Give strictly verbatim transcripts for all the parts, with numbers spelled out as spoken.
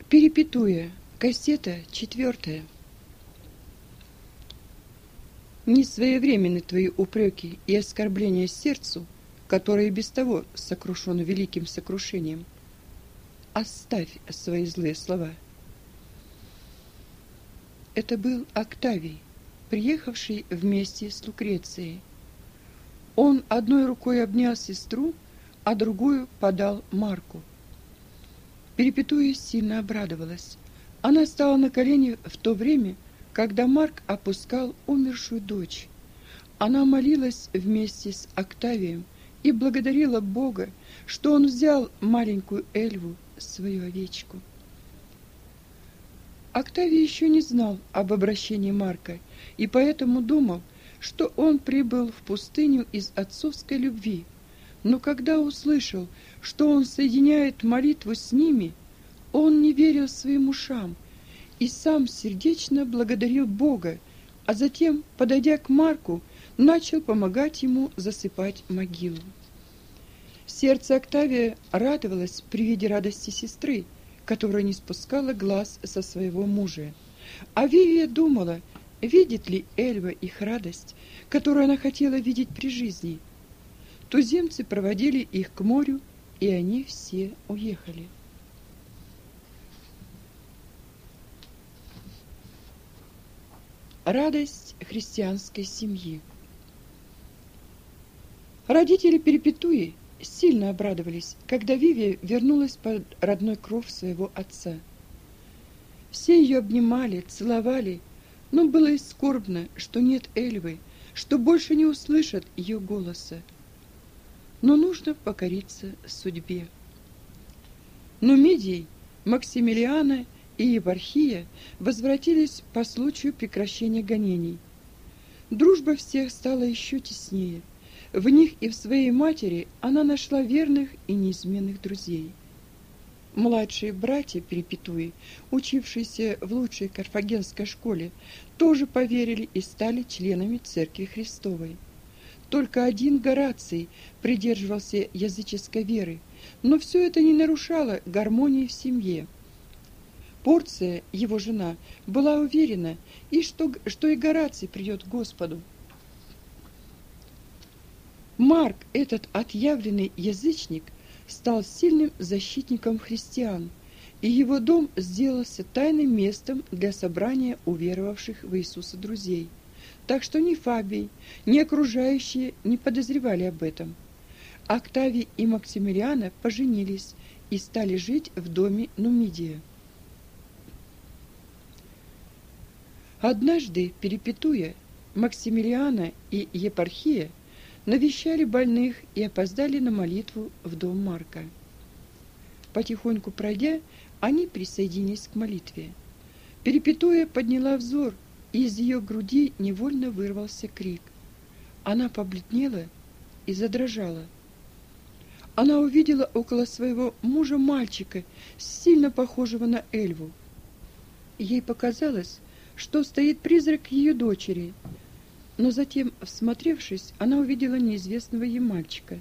Перепетуя. Кассета четвертая. Несвоевременны твои упреки и оскорбления сердцу, которое без того сокрушено великим сокрушением. Оставь свои злые слова. Это был Октавий, приехавший вместе с Лукрецией. Он одной рукой обнял сестру, а другую подал Марку. Перепетуя сильно обрадовалась. Она стала на колени в то время, когда Марк опускал умершую дочь. Она молилась вместе с Октавием и благодарила Бога, что он взял маленькую Эльву, свою овечку. Октавий еще не знал об обращении Марка и поэтому думал, что он прибыл в пустыню из отцовской любви. Но когда услышал, что он соединяет молитву с ними, он не верил своим ушам и сам сердечно благодарил Бога, а затем, подойдя к Марку, начал помогать ему засыпать могилу. Сердце Октавия радовалось при виде радости сестры, которая не спускала глаз со своего мужа. А Вивия думала, видит ли Эльва их радость, которую она хотела видеть при жизни. Туземцы проводили их к морю, и они все уехали. Радость христианской семьи. Родители Перепетуи сильно обрадовались, когда Вивия вернулась под родной кров своего отца. Все ее обнимали, целовали, но было и скорбно, что нет Эльвы, что больше не услышат ее голоса. Но нужно покориться судьбе. Нумидий, Максимилиана и Епархия возвратились по случаю прекращения гонений. Дружба всех стала еще теснее. В них и в своей матери она нашла верных и неизменных друзей. Младшие братья Перепетуи, учившиеся в лучшей карфагенской школе, тоже поверили и стали членами Церкви Христовой. Только один Гораций придерживался языческой веры, но все это не нарушало гармонии в семье. Порция, его жена, была уверена, и что, что и Гораций придет к Господу. Марк, этот отъявленный язычник, стал сильным защитником христиан, и его дом сделался тайным местом для собрания уверовавших в Иисуса друзей. Так что ни Фабий, ни окружающие не подозревали об этом. Октавий и Максимилиана поженились и стали жить в доме Нумидия. Однажды, Перепетуя, Максимилиана и Епархия навещали больных и опоздали на молитву в дом Марка. Потихоньку пройдя, они присоединились к молитве. Перепетуя подняла взор, и из ее груди невольно вырвался крик. Она побледнела и задрожала. Она увидела около своего мужа мальчика, сильно похожего на Эльву. Ей показалось, что стоит призрак ее дочери, но затем, всмотревшись, она увидела неизвестного ей мальчика.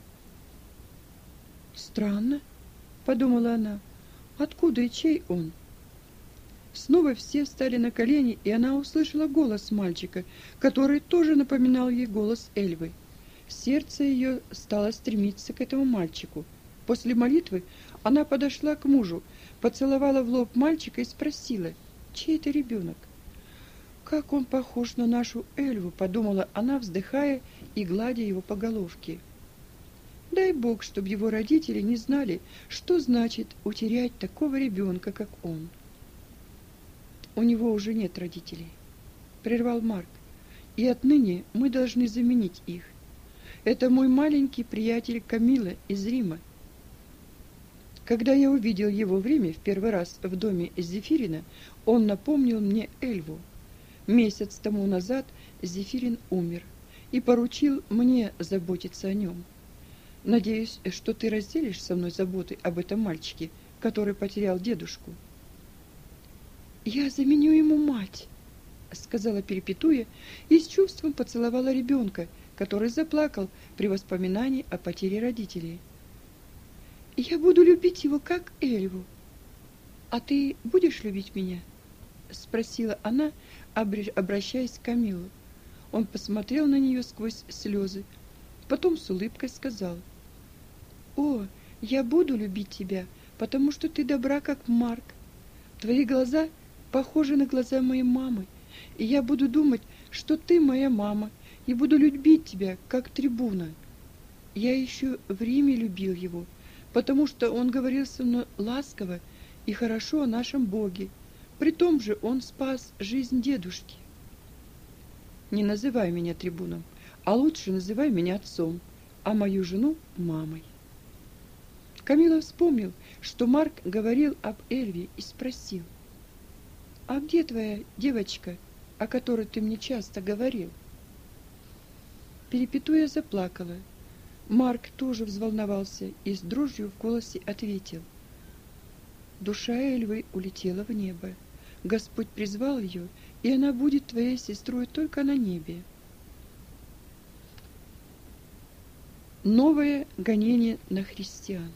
«Странно», — подумала она, — «откуда и чей он?» Снова все встали на колени, и она услышала голос мальчика, который тоже напоминал ей голос Эльвы. Сердце ее стало стремиться к этому мальчику. После молитвы она подошла к мужу, поцеловала в лоб мальчика и спросила, чей это ребенок. «Как он похож на нашу Эльву», — подумала она, вздыхая и гладя его по головке. Дай Бог, чтобы его родители не знали, что значит утерять такого ребенка, как он. «У него уже нет родителей», — прервал Марк, — «и отныне мы должны заменить их. Это мой маленький приятель Камила из Рима. Когда я увидел его в Риме в первый раз в доме Зефирина, он напомнил мне Эльву. Месяц тому назад Зефирин умер и поручил мне заботиться о нем. Надеюсь, что ты разделишь со мной заботы об этом мальчике, который потерял дедушку». «Я заменю ему мать», — сказала Перепетуя и с чувством поцеловала ребенка, который заплакал при воспоминании о потере родителей. «Я буду любить его, как Эльву». «А ты будешь любить меня?» — спросила она, обращаясь к Камилу. Он посмотрел на нее сквозь слезы, потом с улыбкой сказал: «О, я буду любить тебя, потому что ты добра, как Марк. Твои глаза похожи на глаза моей мамы, и я буду думать, что ты моя мама, и буду любить тебя, как Трибуна. Я еще в Риме любил его, потому что он говорил со мной ласково и хорошо о нашем Боге. При том же он спас жизнь дедушки». «Не называй меня Трибуном, а лучше называй меня отцом, а мою жену мамой». Камила вспомнил, что Марк говорил об Эльве, и спросил: «А где твоя девочка, о которой ты мне часто говорил?» Перепетуя заплакала. Марк тоже взволновался и с дрожью в голосе ответил: «Душа Эльвы улетела в небо. Господь призвал ее, и она будет твоей сестрой только на небе». Новое гонение на христиан.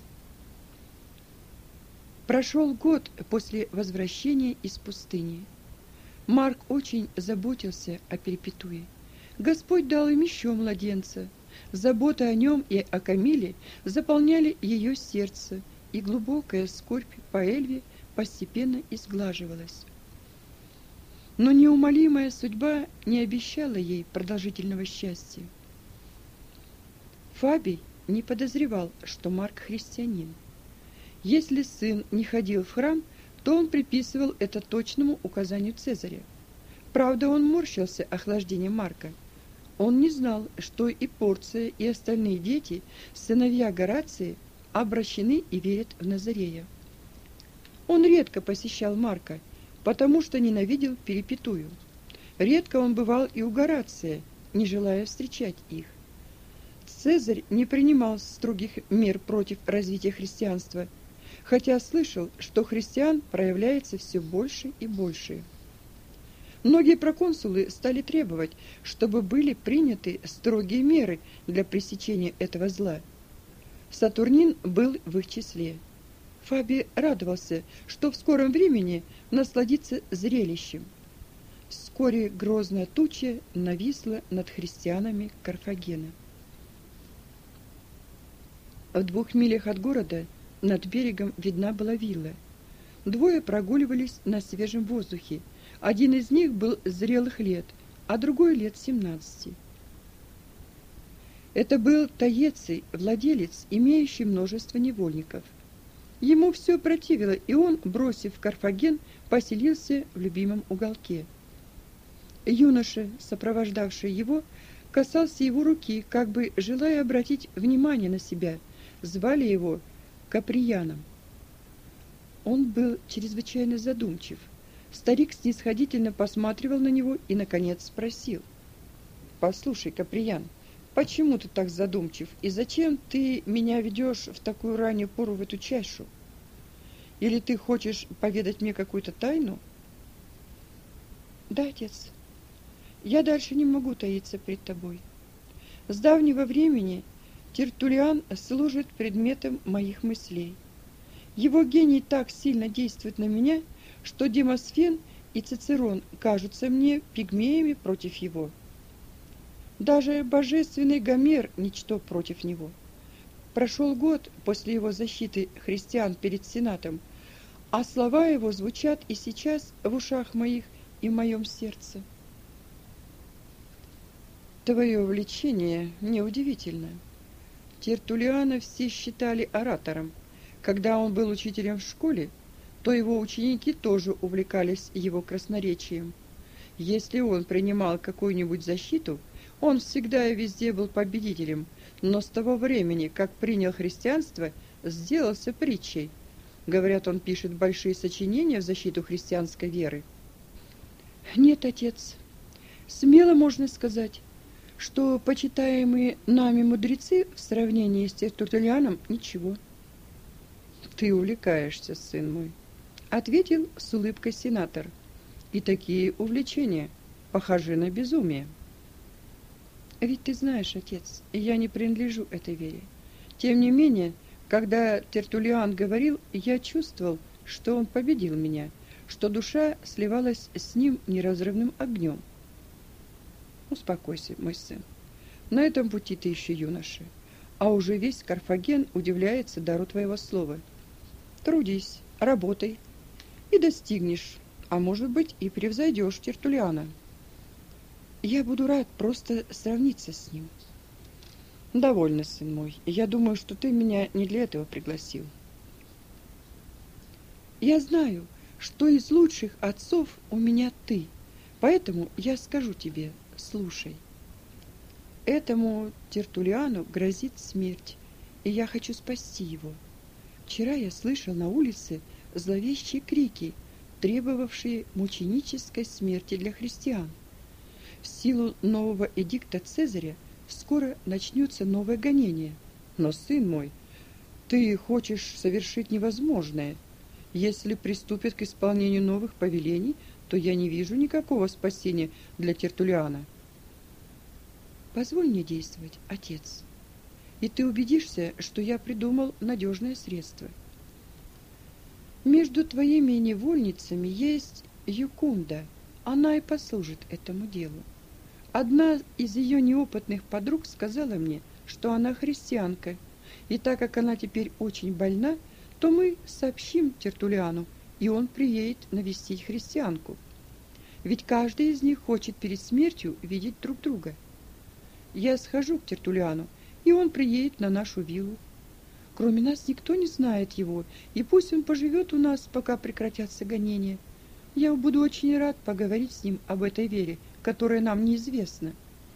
Прошел год после возвращения из пустыни. Марк очень заботился о Перепетуе. Господь дал им еще младенца. Забота о нем и о Камиле заполняли ее сердце, и глубокая скорбь по Эльве постепенно изглаживалась. Но неумолимая судьба не обещала ей продолжительного счастья. Фабий не подозревал, что Марк христианин. Если сын не ходил в храм, то он приписывал это точному указанию Цезаря. Правда, он морщился охлаждением Марка. Он не знал, что и Порция, и остальные дети, сыновья Горации, обращены и верят в Назарея. Он редко посещал Марка, потому что ненавидел Перепетую. Редко он бывал и у Горация, не желая встречать их. Цезарь не принимал строгих мер против развития христианства, хотя слышал, что христиан проявляется все больше и больше. Многие проконсулы стали требовать, чтобы были приняты строгие меры для пресечения этого зла. Сатурнин был в их числе. Фабий радовался, что в скором времени насладится зрелищем. Вскоре грозная туча нависла над христианами Карфагена. В двух милях от города над берегом видна была вилла. Двое прогуливались на свежем воздухе. Один из них был зрелых лет, а другой лет семнадцати. Это был Таеций, владелец, имеющий множество невольников. Ему все противило, и он, бросив Карфаген, поселился в любимом уголке. Юноша, сопровождавший его, касался его руки, как бы желая обратить внимание на себя. Звали его Каприяном. Он был чрезвычайно задумчив. Старик снисходительно посматривал на него и, наконец, спросил: «Послушай, Каприян, почему ты так задумчив, и зачем ты меня ведешь в такую раннюю пору в эту чашу? Или ты хочешь поведать мне какую-то тайну?» «Да, отец, я дальше не могу таиться пред тобой. С давнего времени Тертуллиан служит предметом моих мыслей. Его гений так сильно действует на меня, что Демосфен и Цицерон кажутся мне пигмеями против его. Даже божественный Гомер – ничто против него. Прошел год после его защиты христиан перед Сенатом, а слова его звучат и сейчас в ушах моих и в моем сердце. Твое увлечение неудивительно. Тертуллиана все считали оратором. Когда он был учителем в школе, то его ученики тоже увлекались его красноречием. Если он принимал какую-нибудь защиту, он всегда и везде был победителем, но с того времени, как принял христианство, сделался притчей. Говорят, он пишет большие сочинения в защиту христианской веры. Нет, отец, смело можно сказать, что почитаемые нами мудрецы в сравнении с Тертуллианом ничего. Ты увлекаешься, сын мой, ответил с улыбкой сенатор. И такие увлечения похожи на безумие. Ведь ты знаешь, отец, я не принадлежу этой вере. Тем не менее, когда Тертуллиан говорил, я чувствовал, что он победил меня, что душа сливалась с ним неразрывным огнем. Успокойся, мой сын. На этом пути ты еще юноша, а уже весь Карфаген удивляется дару твоего слова. Трудись, работай и достигнешь, а может быть и превзойдешь Тертуллиана. Я буду рад просто сравниться с ним. Довольно, сын мой. Я думаю, что ты меня не для этого пригласил. Я знаю, что из лучших отцов у меня ты, поэтому я скажу тебе, слушай. Этому Тертуллиану грозит смерть, и я хочу спасти его. Вчера я слышал на улице зловещие крики, требовавшие мученической смерти для христиан. В силу нового эдикта Цезаря скоро начнется новое гонение. Но, сын мой, ты хочешь совершить невозможное. Если приступят к исполнению новых повелений, то я не вижу никакого спасения для Тертуллиана. Позволь мне действовать, отец, и ты убедишься, что я придумал надежное средство. Между твоими невольницами есть Юкунда, она и послужит этому делу. Одна из ее неопытных подруг сказала мне, что она христианка, и так как она теперь очень больна, то мы сообщим Тертуллиану, и он приедет навестить христианку. Ведь каждый из них хочет перед смертью видеть друг друга. Я схожу к Тертуллиану, и он приедет на нашу виллу. Кроме нас никто не знает его, и пусть он поживет у нас, пока прекратятся гонения. Я буду очень рад поговорить с ним об этой вере, которая нам неизвестна.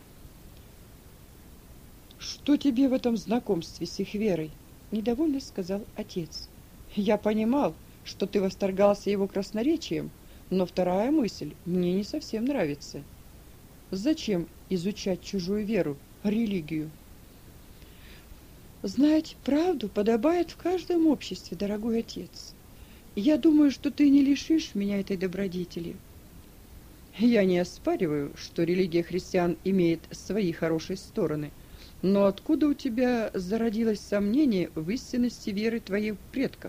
Что тебе в этом знакомстве с их верой? Недовольно сказал отец. Я понимал, что ты восторгался его красноречием, но вторая мысль мне не совсем нравится. Зачем изучать чужую веру, религию? Знать правду подобает в каждом обществе, дорогой отец. Я думаю, что ты не лишишь меня этой добродетели. Я не оспариваю, что религия христиан имеет свои хорошие стороны, но откуда у тебя зародилось сомнение в истинности веры твоих предков?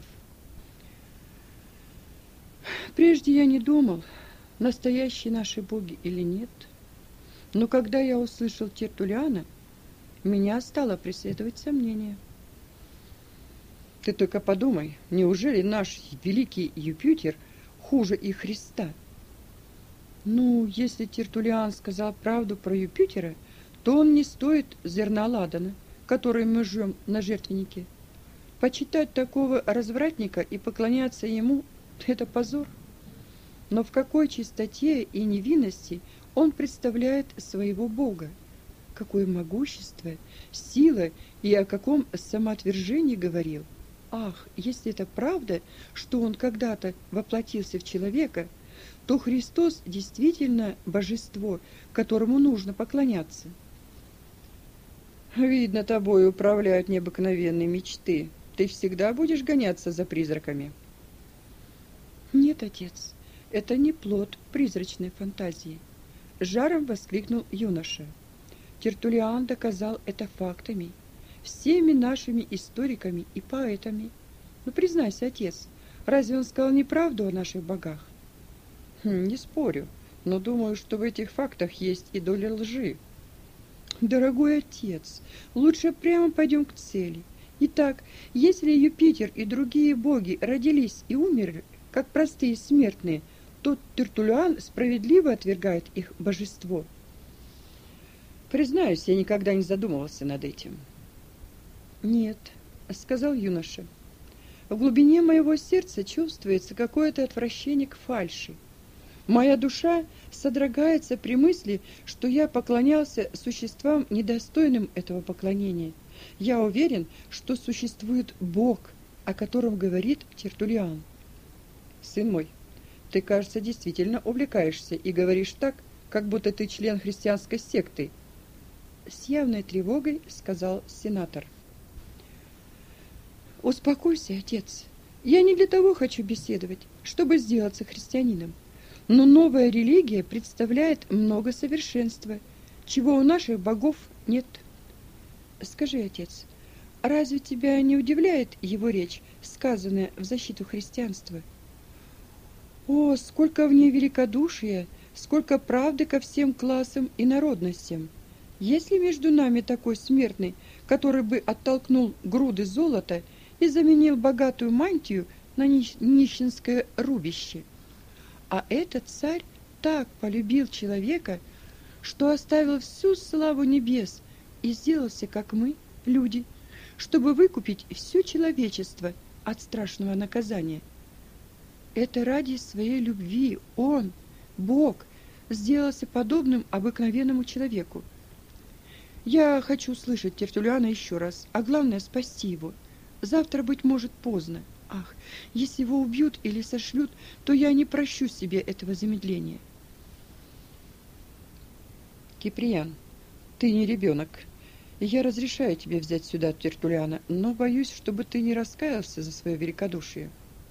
Прежде я не думал, настоящие наши боги или нет. Но когда я услышал Тертуллиана, меня стало преследовать сомнение. Ты только подумай, неужели наш великий Юпитер хуже и Христа? Ну, если Тертуллиан сказал правду про Юпитера, то он не стоит зерна ладана, который мы жжем на жертвеннике. Почитать такого развратника и поклоняться ему – это позор. Но в какой чистоте и невинности он представляет своего Бога? Какое могущество, сила и о каком самоотвержении говорил. Ах, если это правда, что он когда-то воплотился в человека, то Христос действительно божество, которому нужно поклоняться. Видно, тобой управляют необыкновенные мечты. Ты всегда будешь гоняться за призраками? Нет, отец, это не плод призрачной фантазии. Жаром воскликнул юноша. Тертуллиан доказал это фактами, всеми нашими историками и поэтами. Ну, признайся, отец, разве он сказал неправду о наших богах? Хм, не спорю, но думаю, что в этих фактах есть и доля лжи. Дорогой отец, лучше прямо пойдем к цели. Итак, если Юпитер и другие боги родились и умерли, как простые смертные, то Тертуллиан справедливо отвергает их божество. Признаюсь, я никогда не задумывался над этим. Нет, сказал юноша. В глубине моего сердца чувствуется какое-то отвращение к фальши. Моя душа содрогается при мысли, что я поклонялся существам, недостойным этого поклонения. Я уверен, что существует Бог, о котором говорит Тертуллиан. Сын мой, ты, кажется, действительно увлекаешься и говоришь так, как будто ты член христианской секты. С явной тревогой сказал сенатор. Успокойся, отец. Я не для того хочу беседовать, чтобы сделаться христианином. Но новая религия представляет много совершенства, чего у наших богов нет. Скажи, отец, Разве тебя не удивляет его речь, сказанная в защиту христианства? О, сколько в ней великодушия, сколько правды ко всем классам и народностям! Есть ли между нами такой смертный, который бы оттолкнул груды золота и заменил богатую мантию на нищенское рубище? А этот царь так полюбил человека, что оставил всю славу небес и сделался, как мы, люди, чтобы выкупить все человечество от страшного наказания. Это ради своей любви он, Бог, сделался подобным обыкновенному человеку. Я хочу слышать Тертуллиана еще раз, а главное спасти его. Завтра, быть может, поздно. Ах, если его убьют или сошлют, то я не прощу себе этого замедления. Киприан, ты не ребенок. Я разрешаю тебе взять сюда Тертуллиана, но боюсь, чтобы ты не раскаялся за свое великодушие.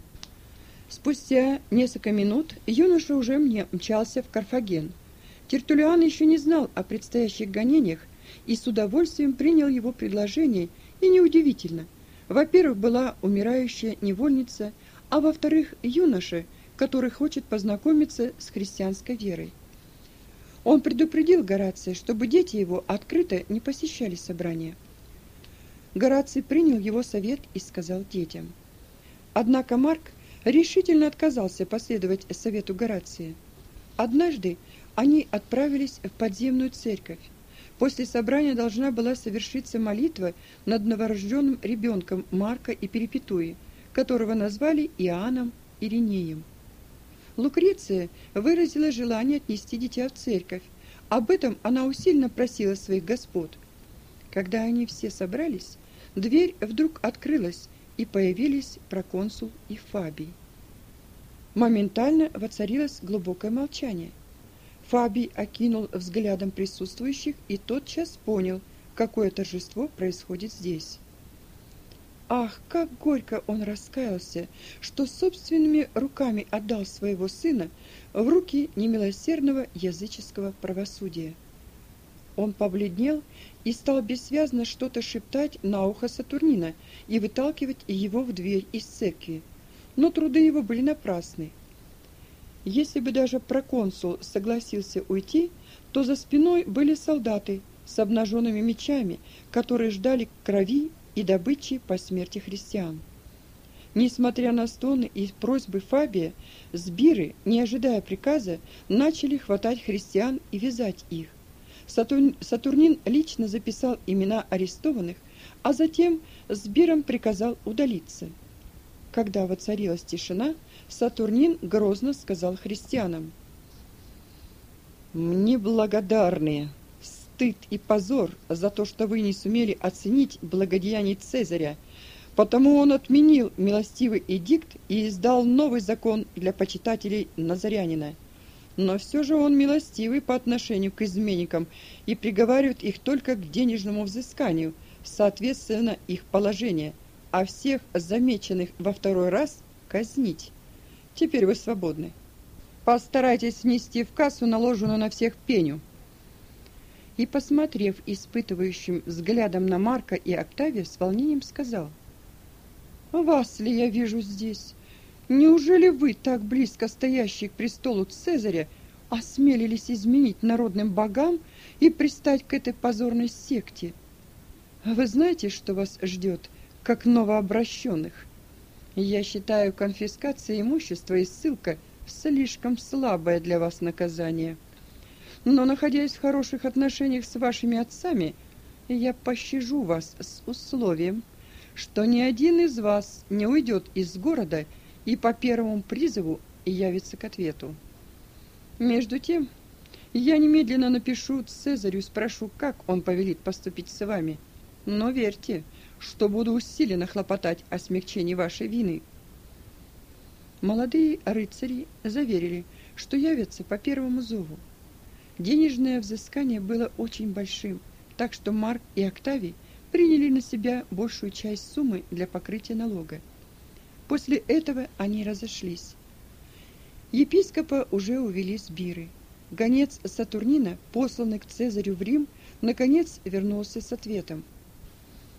Спустя несколько минут юноша уже мне мчался в Карфаген. Тертуллиан еще не знал о предстоящих гонениях и с удовольствием принял его предложение, и неудивительно. Во-первых, была умирающая невольница, а во-вторых, юноша, который хочет познакомиться с христианской верой. Он предупредил Горация, чтобы дети его открыто не посещали собрания. Гораций принял его совет и сказал детям. Однако Марк решительно отказался последовать совету Горация. Однажды они отправились в подземную церковь. После собрания должна была совершиться молитва над новорожденным ребенком Марка и Перепетуи, которого назвали Иоанном Иринеем. Лукреция выразила желание отнести дитя в церковь. Об этом она усиленно просила своих господ. Когда они все собрались, дверь вдруг открылась, и появились проконсул и Фабий. Моментально воцарилось глубокое молчание. Фабий окинул взглядом присутствующих и тотчас понял, какое торжество происходит здесь. Ах, как горько он раскаялся, что собственными руками отдал своего сына в руки немилосердного языческого правосудия. Он побледнел и стал бессвязно что-то шептать на ухо Сатурнина и выталкивать его в дверь из церкви, но труды его были напрасны. Если бы даже проконсул согласился уйти, то за спиной были солдаты с обнаженными мечами, которые ждали крови и добычи по смерти христиан. Несмотря на стоны и просьбы Фабия, сбиры, не ожидая приказа, начали хватать христиан и вязать их. Сатурнин лично записал имена арестованных, а затем сбирам приказал удалиться. Когда воцарилась тишина, Сатурнин грозно сказал христианам: «Мне благодарные, стыд и позор за то, что вы не сумели оценить благодеяний Цезаря, потому он отменил милостивый эдикт и издал новый закон для почитателей Назарянина. Но все же он милостивый по отношению к изменникам и приговаривает их только к денежному взысканию, соответственно их положение, а всех замеченных во второй раз казнить. Теперь вы свободны. Постарайтесь внести в кассу наложенную на всех пеню». И, посмотрев испытывающим взглядом на Марка и Октавия, с волнением сказал: «Вас ли я вижу здесь? Неужели вы, так близко стоящие к престолу Цезаря, осмелились изменить народным богам и пристать к этой позорной секте? Вы знаете, что вас ждет, как новообращенных? Я считаю, конфискация имущества и ссылка слишком слабое для вас наказание. Но, находясь в хороших отношениях с вашими отцами, я пощажу вас с условием, что ни один из вас не уйдет из города и по первому призыву явится к ответу. Между тем, я немедленно напишу Цезарю и спрошу, как он повелит поступить с вами. Но верьте, что буду усиленно хлопотать о смягчении вашей вины». Молодые рыцари заверили, что явятся по первому зову. Денежное взыскание было очень большим, так что Марк и Октавий приняли на себя большую часть суммы для покрытия налога. После этого они разошлись. Епископа уже увели с Биры. Гонец Сатурнина, посланный к Цезарю в Рим, наконец вернулся с ответом.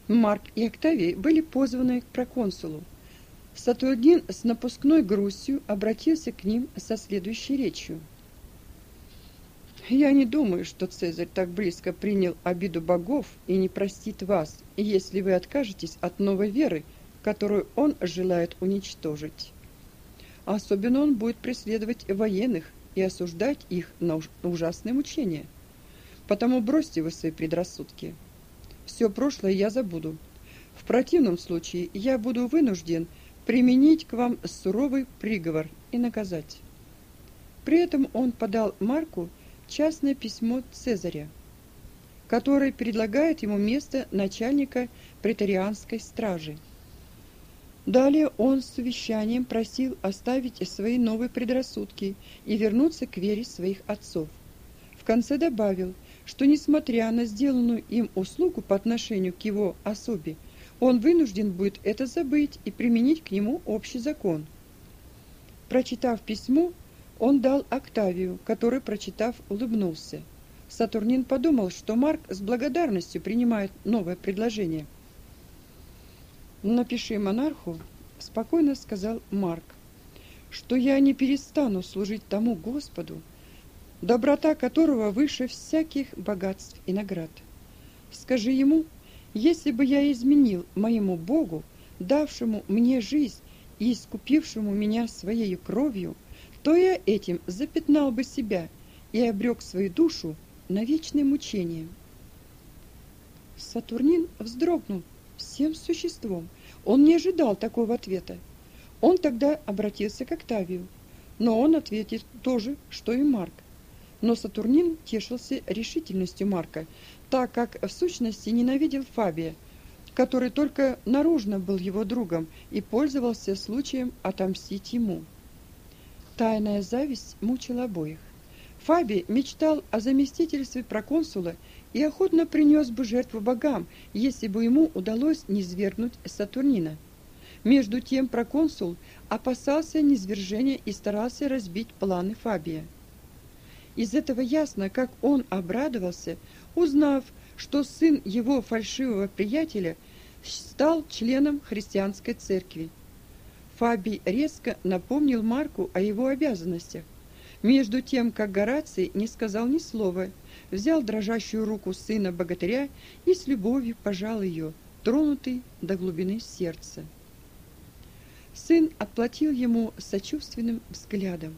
Марк и Октавий были позваны к проконсулу. Сатурнин с напускной грустью обратился к ним со следующей речью. «Я не думаю, что Цезарь так близко принял обиду богов и не простит вас, если вы откажетесь от новой веры, которую он желает уничтожить. Особенно он будет преследовать военных и осуждать их на ужасные мучения. Потому бросьте вы свои предрассудки. Все прошлое я забуду. В противном случае я буду вынужден применить к вам суровый приговор и наказать». При этом он подал Марку частное письмо Цезаря, который предлагает ему место начальника преторианской стражи. Далее он с увещанием просил оставить свои новые предрассудки и вернуться к вере своих отцов. В конце добавил, что несмотря на сделанную им услугу по отношению к его особе, он вынужден будет это забыть и применить к нему общий закон. Прочитав письмо, он дал Октавию, который, прочитав, улыбнулся. Сатурнин подумал, что Марк с благодарностью принимает новое предложение. «Напиши монарху», — спокойно сказал Марк, «что я не перестану служить тому Господу, доброта которого выше всяких богатств и наград. Скажи ему, если бы я изменил моему Богу, давшему мне жизнь и искупившему меня своей кровью, то я этим запятнал бы себя и обрек свою душу на вечное мучение». Сатурнин вздрогнул всем существом. Он не ожидал такого ответа. Он тогда обратился к Октавию, но он ответил то же, что и Марк. Но Сатурнин тешился решительностью Марка, так как в сущности ненавидел Фабия, который только наружно был его другом и пользовался случаем отомстить ему. Тайная зависть мучила обоих. Фабий мечтал о заместительстве проконсула и охотно принес бы жертву богам, если бы ему удалось низвергнуть Сатурнина. Между тем проконсул опасался низвержения и старался разбить планы Фабия. Из этого ясно, как он обрадовался, узнав, что сын его фальшивого приятеля стал членом христианской церкви. Фабий резко напомнил Марку о его обязанностях, между тем, как Гораций не сказал ни слова, взял дрожащую руку сына богатыря и с любовью пожал ее, тронутый до глубины сердца. Сын отплатил ему сочувственным взглядом.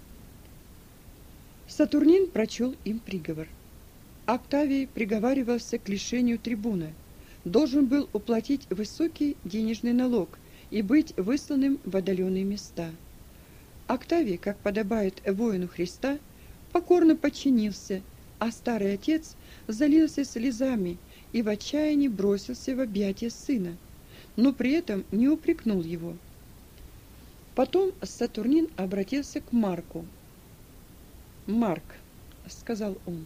Сатурнин прочел им приговор. Октавий приговаривался к лишению трибуна, должен был уплатить высокий денежный налог и быть высланным в отдаленные места. Октавий, как подобает воину Христа, покорно подчинился, а старый отец залился слезами и в отчаянии бросился в объятия сына, но при этом не упрекнул его. Потом Сатурнин обратился к Марку. «Марк», — сказал он,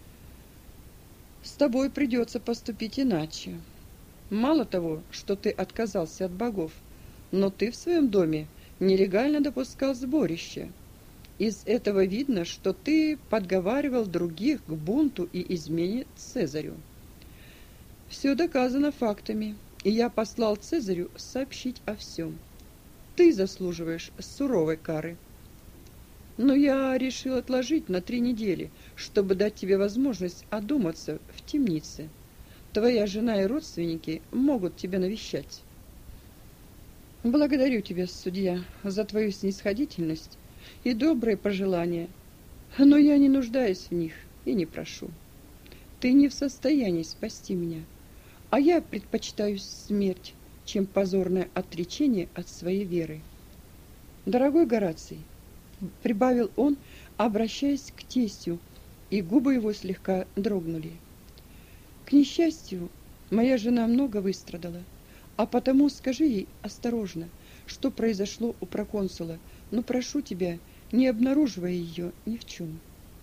— «с тобой придется поступить иначе. Мало того, что ты отказался от богов, но ты в своем доме нелегально допускал сборище. Из этого видно, что ты подговаривал других к бунту и измене Цезарю. Все доказано фактами, и я послал Цезарю сообщить о всем. Ты заслуживаешь суровой кары. Но я решил отложить на три недели, чтобы дать тебе возможность одуматься в темнице. Твоя жена и родственники могут тебя навещать. Благодарю тебя, судья, за твою снисходительность и добрые пожелания, но я не нуждаюсь в них и не прошу. Ты не в состоянии спасти меня, а я предпочитаю смерть, чем позорное отречение от своей веры. Дорогой Гораций, — прибавил он, обращаясь к тестю, и губы его слегка дрогнули. К несчастью, моя жена много выстрадала, а потому скажи ей осторожно, что произошло у проконсула, но прошу тебя, не обнаруживая ее ни в чем.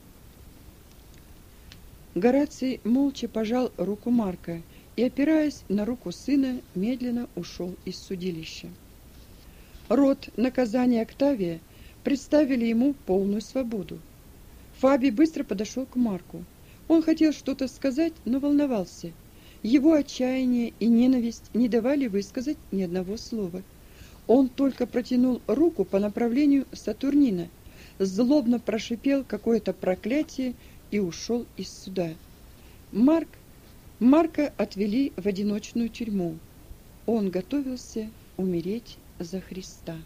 Гораций молча пожал руку Марка и, опираясь на руку сына, медленно ушел из судилища. Род наказания Октавия представили ему полную свободу. Фабий быстро подошел к Марку. Он хотел что-то сказать, но волновался. Его отчаяние и ненависть не давали высказать ни одного слова. Он только протянул руку по направлению Сатурнина, злобно прошипел какое-то проклятие и ушел из суда. Марк, Марка отвели в одиночную тюрьму. Он готовился умереть за Христа.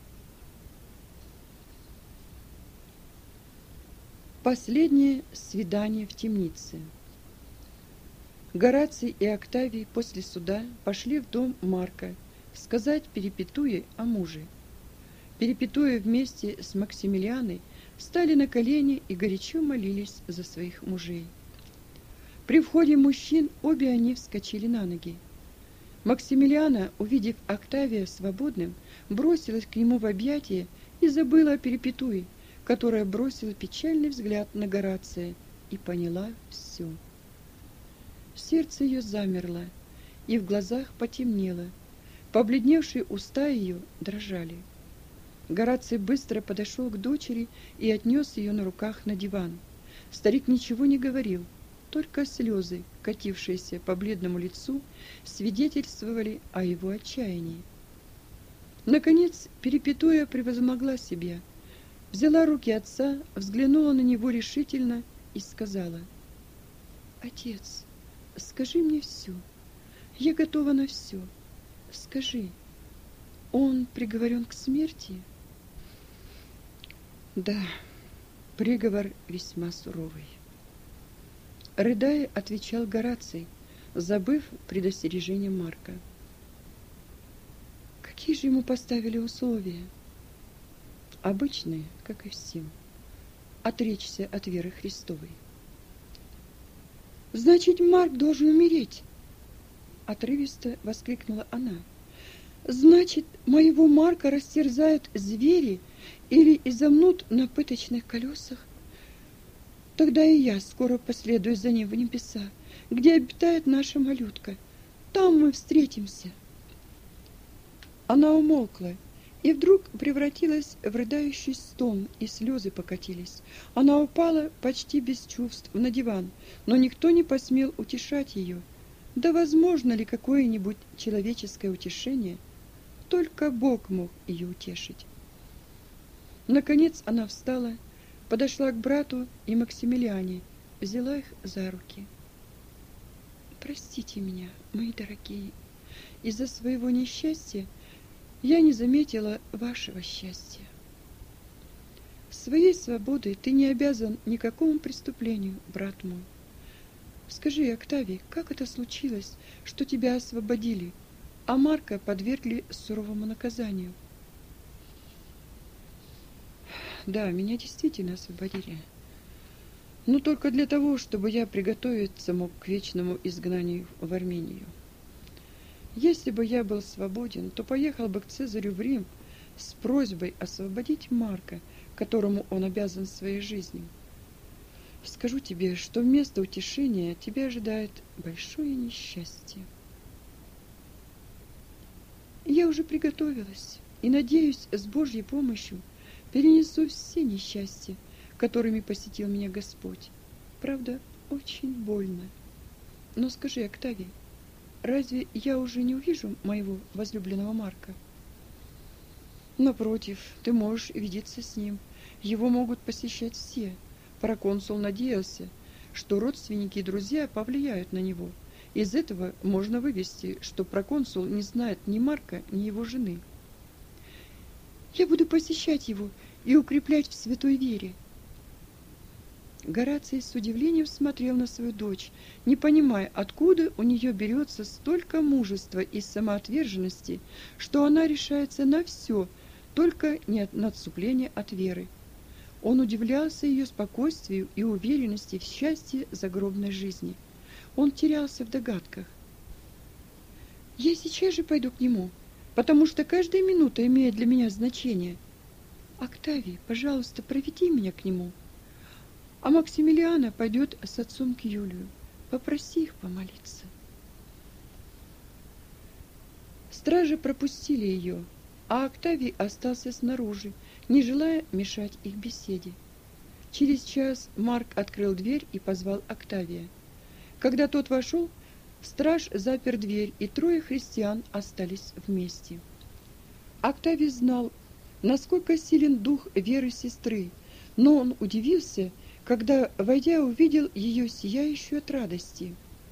Последнее свидание в темнице. Гораций и Октавий после суда пошли в дом Марка сказать Перипетуе о муже. Перипетуя вместе с Максимилианой стали на колени и горячо молились за своих мужей. При входе мужчин обе они вскочили на ноги. Максимилиана, увидев Октавия свободным, бросилась к нему в объятия и забыла о Перипетуе, которая бросила печальный взгляд на Горация и поняла все. Сердце ее замерло, и в глазах потемнело. Побледневшие уста ее дрожали. Гораций быстро подошел к дочери и отнес ее на руках на диван. Старик ничего не говорил, только слезы, катившиеся по бледному лицу, свидетельствовали о его отчаянии. Наконец Перипетуя превозмогла себя, взяла руки отца, взглянула на него решительно и сказала: «Отец, скажи мне все. Я готова на все. Скажи, он приговорен к смерти?» «Да, приговор весьма суровый», — рыдая, отвечал Гораций, забыв предостережение Марка. «Какие же ему поставили условия?» «Обычные, как и всем. Отречься от веры Христовой». «Значит, Марк должен умереть!» — отрывисто воскликнула она. «Значит, моего Марка растерзают звери или изомнут на пыточных колесах? Тогда и я скоро последую за ним в небеса, где обитает наша малютка. Там мы встретимся». Она умолкла и вдруг превратилась в рыдающий стон, и слезы покатились. Она упала почти без чувств на диван, но никто не посмел утешать ее. Да возможно ли какое-нибудь человеческое утешение? Только Бог мог ее утешить. Наконец она встала, подошла к брату и Максимилиане, взяла их за руки. «Простите меня, мои дорогие, из-за своего несчастья я не заметила вашего счастья. Своей свободой ты не обязан никакому преступлению, брат мой. Скажи, Октавий, как это случилось, что тебя освободили, а Марка подвергли суровому наказанию?» «Да, меня действительно освободили, но только для того, чтобы я приготовиться мог к вечному изгнанию в Армению. Если бы я был свободен, то поехал бы к Цезарю в Рим с просьбой освободить Марка, которому он обязан своей жизнью. Скажу тебе, что вместо утешения тебя ожидает большое несчастье. Я уже приготовилась и, надеюсь, с Божьей помощью перенесу все несчастья, которыми посетил меня Господь. Правда, очень больно. Но скажи, Октавий, разве я уже не увижу моего возлюбленного Марка?» «Напротив, ты можешь видеться с ним. Его могут посещать все. Проконсул надеялся, что родственники и друзья повлияют на него. Из этого можно вывести, что проконсул не знает ни Марка, ни его жены». «Я буду посещать его и укреплять в святой вере». Гораций с удивлением смотрел на свою дочь, не понимая, откуда у нее берется столько мужества и самоотверженности, что она решается на все, только не на отступление от веры. Он удивлялся ее спокойствию и уверенности в счастье загробной жизни. Он терялся в догадках. «Я сейчас же пойду к нему, потому что каждая минута имеет для меня значение. Октавий, пожалуйста, проведи меня к нему. А Максимилиана пойдет с отцом к Юлию. Попроси их помолиться». Стражи пропустили ее, а Октавий остался снаружи, не желая мешать их беседе. Через час Марк открыл дверь и позвал Октавия. Когда тот вошел, Страж запер дверь, и трое христиан остались вместе. Октавий знал, насколько силен дух веры сестры, но он удивился, когда, войдя, увидел ее сияющую от радости.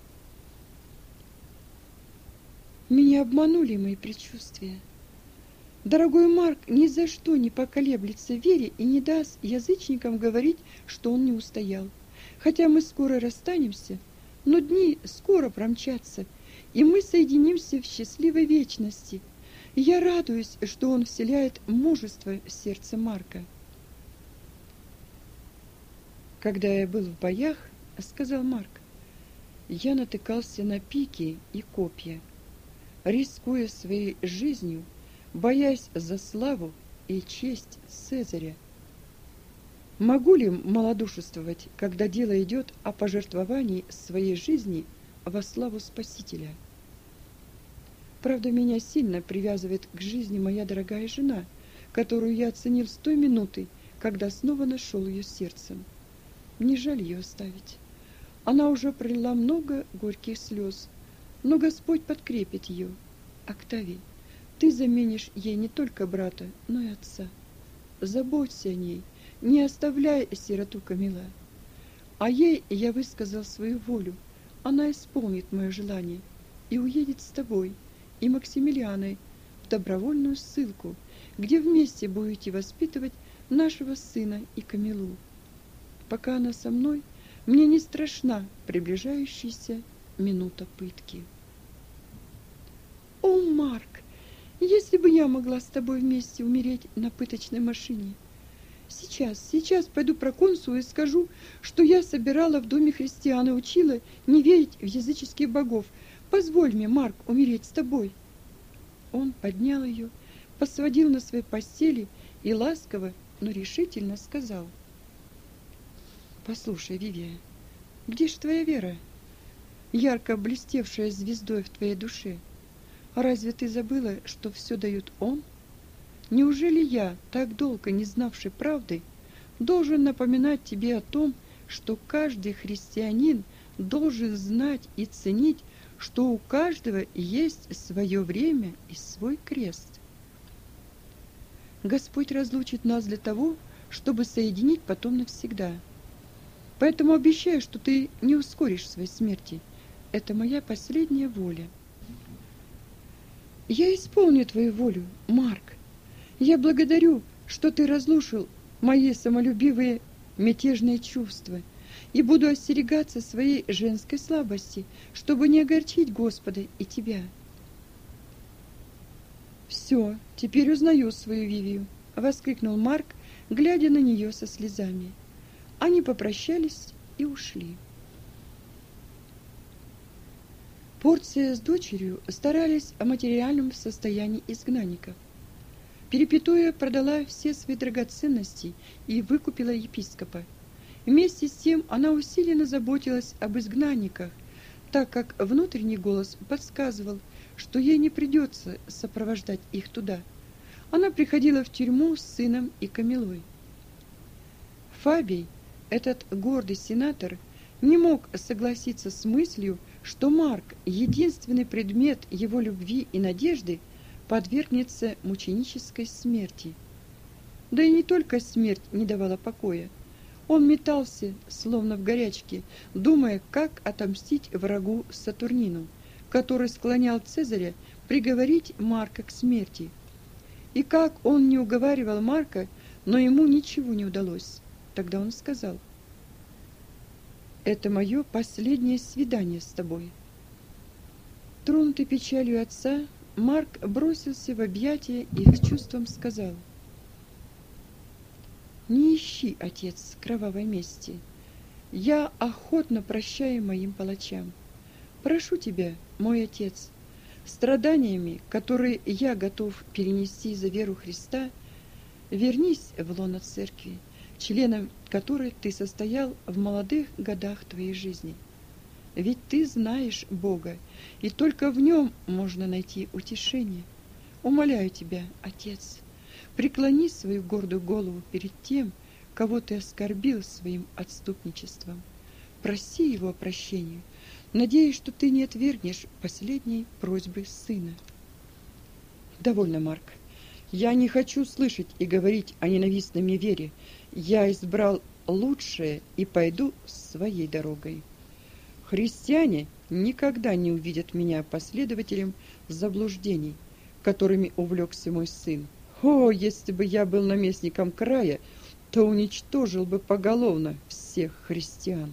Меня обманули мои предчувствия. Дорогой Марк ни за что не поколеблется в вере и не даст язычникам говорить, что он не устоял. Хотя мы скоро расстанемся, но дни скоро промчатся, и мы соединимся в счастливой вечности. И я радуюсь, что он вселяет мужество в сердце Марка. Когда я был в боях, сказал Марк, я натыкался на пики и копья, рискуя своей жизнью, боясь за славу и честь Цезаря. Могу ли малодушествовать, когда дело идет о пожертвовании своей жизни во славу Спасителя? Правда, меня сильно привязывает к жизни моя дорогая жена, которую я оценил с той минуты, когда снова нашел ее сердцем. Не жаль ее оставить. Она уже пролила много горьких слез, но Господь подкрепит ее. Октавий, ты заменишь ей не только брата, но и отца. Заботься о ней, не оставляй сироту Камила. А ей я высказал свою волю. Она исполнит мое желание и уедет с тобой и Максимилианой в добровольную ссылку, где вместе будете воспитывать нашего сына и Камилу. Пока она со мной, мне не страшна приближающаяся минута пытки. О, Марк, если бы я могла с тобой вместе умереть на пыточной машине. Сейчас, сейчас пойду проконсулу и скажу, что я собирала в доме христиан и учила не верить в языческих богов. Позволь мне, Марк, умереть с тобой. Он поднял ее, посадил на своей постели и ласково, но решительно сказал: послушай, Вивия, где ж твоя вера, ярко блестевшая звездой в твоей душе? Разве ты забыла, что все дает Он? Неужели я, так долго не знавший правды, должен напоминать тебе о том, что каждый христианин должен знать и ценить, что у каждого есть свое время и свой крест? Господь разлучит нас для того, чтобы соединить потом навсегда. Поэтому обещаю, что ты не ускоришь своей смерти. Это моя последняя воля. Я исполню твою волю, Марк. Я благодарю, что ты разрушил мои самолюбивые мятежные чувства, и буду остерегаться своей женской слабости, чтобы не огорчить Господа и тебя. Все, теперь узнаю свою Вивию, воскликнул Марк, глядя на нее со слезами. Они попрощались и ушли. Порция с дочерью старались о материальном состоянии изгнанников. Перепетуя продала все свои драгоценности и выкупила епископа. Вместе с тем она усиленно заботилась об изгнанниках, так как внутренний голос подсказывал, что ей не придется сопровождать их туда. Она приходила в тюрьму с сыном и Камилой. Фабий, этот гордый сенатор, не мог согласиться с мыслью, что Марк, единственный предмет его любви и надежды, подвергнется мученической смерти. Да и не только смерть не давала покоя. Он метался, словно в горячке, думая, как отомстить врагу Сатурнину, который склонял Цезаря приговорить Марка к смерти. И как он не уговаривал Марка, но ему ничего не удалось. Тогда он сказал: «Это мое последнее свидание с тобой». Тронутый печалью отца, Марк бросился в объятия и с чувством сказал: «Не ищи, отец, кровавой мести. Я охотно прощаю моим палачам. Прошу тебя, мой отец, страданиями, которые я готов перенести за веру Христа, вернись в лоно церкви, членом которой ты состоял в молодых годах твоей жизни. Ведь ты знаешь Бога, и только в нем можно найти утешение. Умоляю тебя, отец, преклони свою гордую голову перед тем, кого ты оскорбил своим отступничеством. Проси его прощения, Надеюсь, что ты не отвергнешь последней просьбы сына. Довольно, Марк. Я не хочу слышать и говорить о ненавистной мне вере. Я избрал лучшее и пойду своей дорогой. Христиане никогда не увидят меня последователем заблуждений, которыми увлекся мой сын. О, если бы я был наместником края, то уничтожил бы поголовно всех христиан.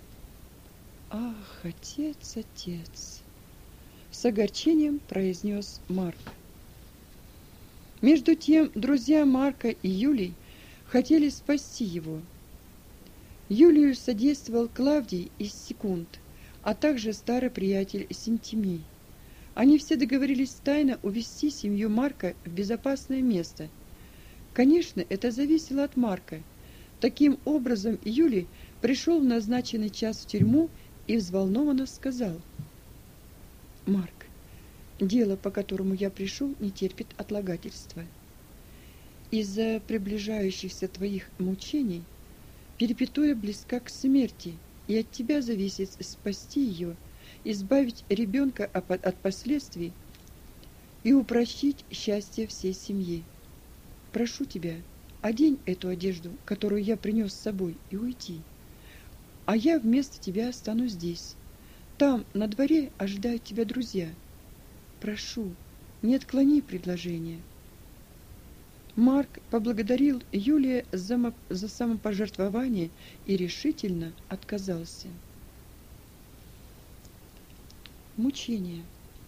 Ах, отец, отец, с огорчением произнес Марк. Между тем, друзья Марка и Юлий хотели спасти его. Юлию содействовал Клавдий из Секунд, а также старый приятель Сентимей. Они все договорились тайно увести семью Марка в безопасное место. Конечно, это зависело от Марка. Таким образом, Юлий пришел в назначенный час в тюрьму и взволнованно сказал: «Марк, дело, по которому я пришел, не терпит отлагательства. Из-за приближающихся твоих мучений Перепетуя близка к смерти, и от тебя зависит спасти ее, избавить ребенка от последствий и упрочить счастье всей семьи. Прошу тебя, одень эту одежду, которую я принес с собой, и уйди. А я вместо тебя останусь здесь. Там, на дворе, ожидают тебя друзья. Прошу, не отклони предложение». Марк поблагодарил Юлия за, за самопожертвование и решительно отказался. Мучение.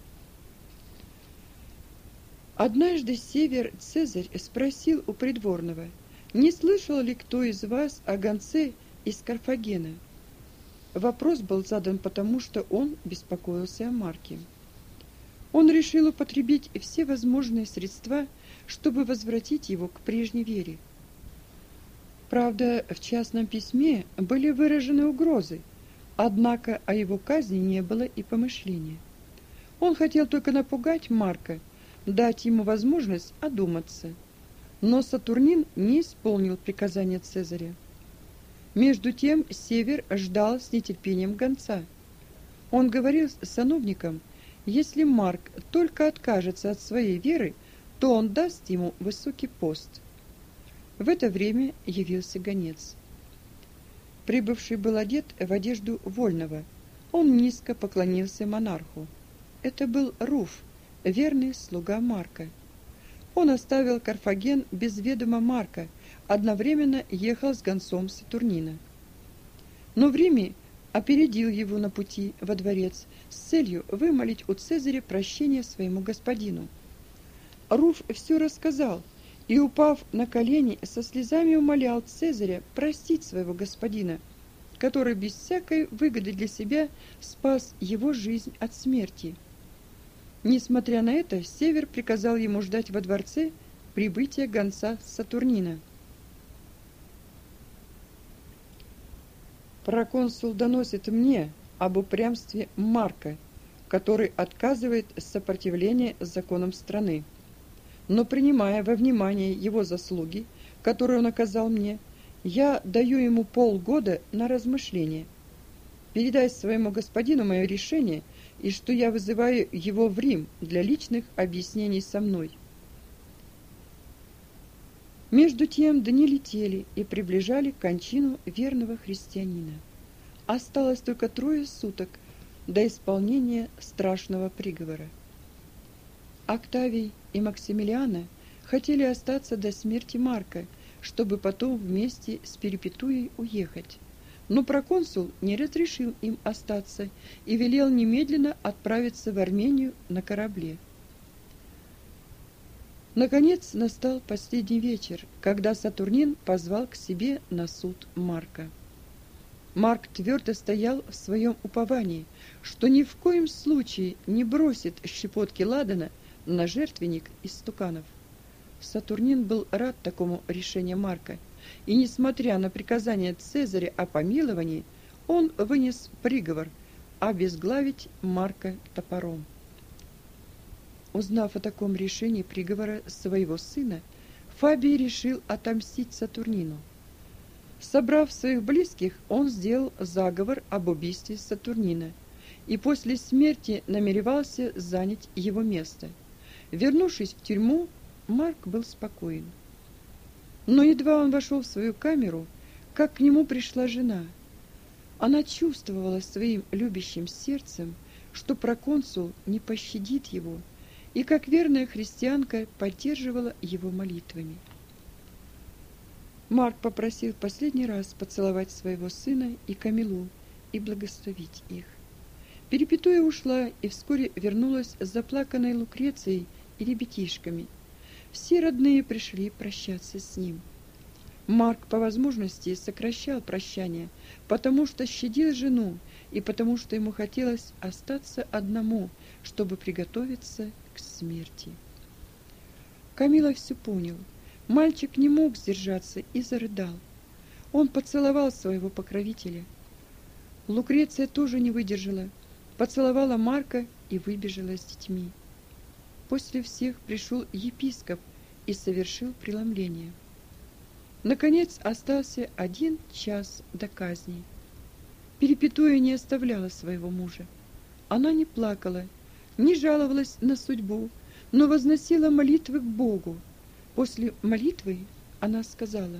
Однажды Север Цезарь спросил у придворного: «Не слышал ли кто из вас о гонце из Карфагена?» Вопрос был задан потому, что он беспокоился о Марке. Он решил употребить все возможные средства, чтобы возвратить его к прежней вере. Правда, в частном письме были выражены угрозы, однако о его казни не было и помышления. Он хотел только напугать Марка, дать ему возможность одуматься. Но Сатурнин не исполнил приказания Цезаря. Между тем Север ждал с нетерпением гонца. Он говорил с сановником: если Марк только откажется от своей веры, то он даст ему высокий пост. В это время явился гонец. Прибывший был одет в одежду вольного. Он низко поклонился монарху. Это был Руф, верный слуга Марка. Он оставил Карфаген без ведома Марка, одновременно ехал с гонцом Сатурнина. Но в Риме опередил его на пути во дворец с целью вымолить у Цезаря прощение своему господину. Руф все рассказал и, упав на колени, со слезами умолял Цезаря простить своего господина, который без всякой выгоды для себя спас его жизнь от смерти. Несмотря на это, Север приказал ему ждать во дворце прибытия гонца Сатурнина. Проконсул доносит мне об упрямстве Марка, который отказывает сопротивление законам страны. Но, принимая во внимание его заслуги, которые он оказал мне, я даю ему полгода на размышление. Передай своему господину мое решение, и что я вызываю его в Рим для личных объяснений со мной. Между тем дни летели и приближали кончину верного христианина. Осталось только трое суток до исполнения страшного приговора. Октавий и Максимилиана хотели остаться до смерти Марка, чтобы потом вместе с Перепетуей уехать. Но проконсул не разрешил им остаться и велел немедленно отправиться в Армению на корабле. Наконец настал последний вечер, когда Сатурнин позвал к себе на суд Марка. Марк твердо стоял в своем уповании, что ни в коем случае не бросит щепотки ладана на жертвенник из стуканов. Сатурнин был рад такому решению Марка, и, несмотря на приказание Цезаря о помиловании, он вынес приговор обезглавить Марка топором. Узнав о таком решении приговора своего сына, Фабий решил отомстить Сатурнину. Собрав своих близких, он сделал заговор об убийстве Сатурнина и после смерти намеревался занять его место. Вернувшись в тюрьму, Марк был спокоен. Но едва он вошел в свою камеру, как к нему пришла жена. Она чувствовала своим любящим сердцем, что проконсул не пощадит его, и как верная христианка поддерживала его молитвами. Марк попросил в последний раз поцеловать своего сына и Камилу и благословить их. Перепетуя ушла и вскоре вернулась с заплаканной Лукрецией и ребятишками. Все родные пришли прощаться с ним. Марк по возможности сокращал прощание, потому что щадил жену и потому что ему хотелось остаться одному, чтобы приготовиться к смерти. Камила все понял. Мальчик не мог сдержаться и зарыдал. Он поцеловал своего покровителя. Лукреция тоже не выдержала, поцеловала Марка и выбежала с детьми. После всех пришел епископ и совершил преломление. Наконец остался один час до казни. Перепетуя не оставляла своего мужа. Она не плакала, не жаловалась на судьбу, но возносила молитвы к Богу. После молитвы она сказала: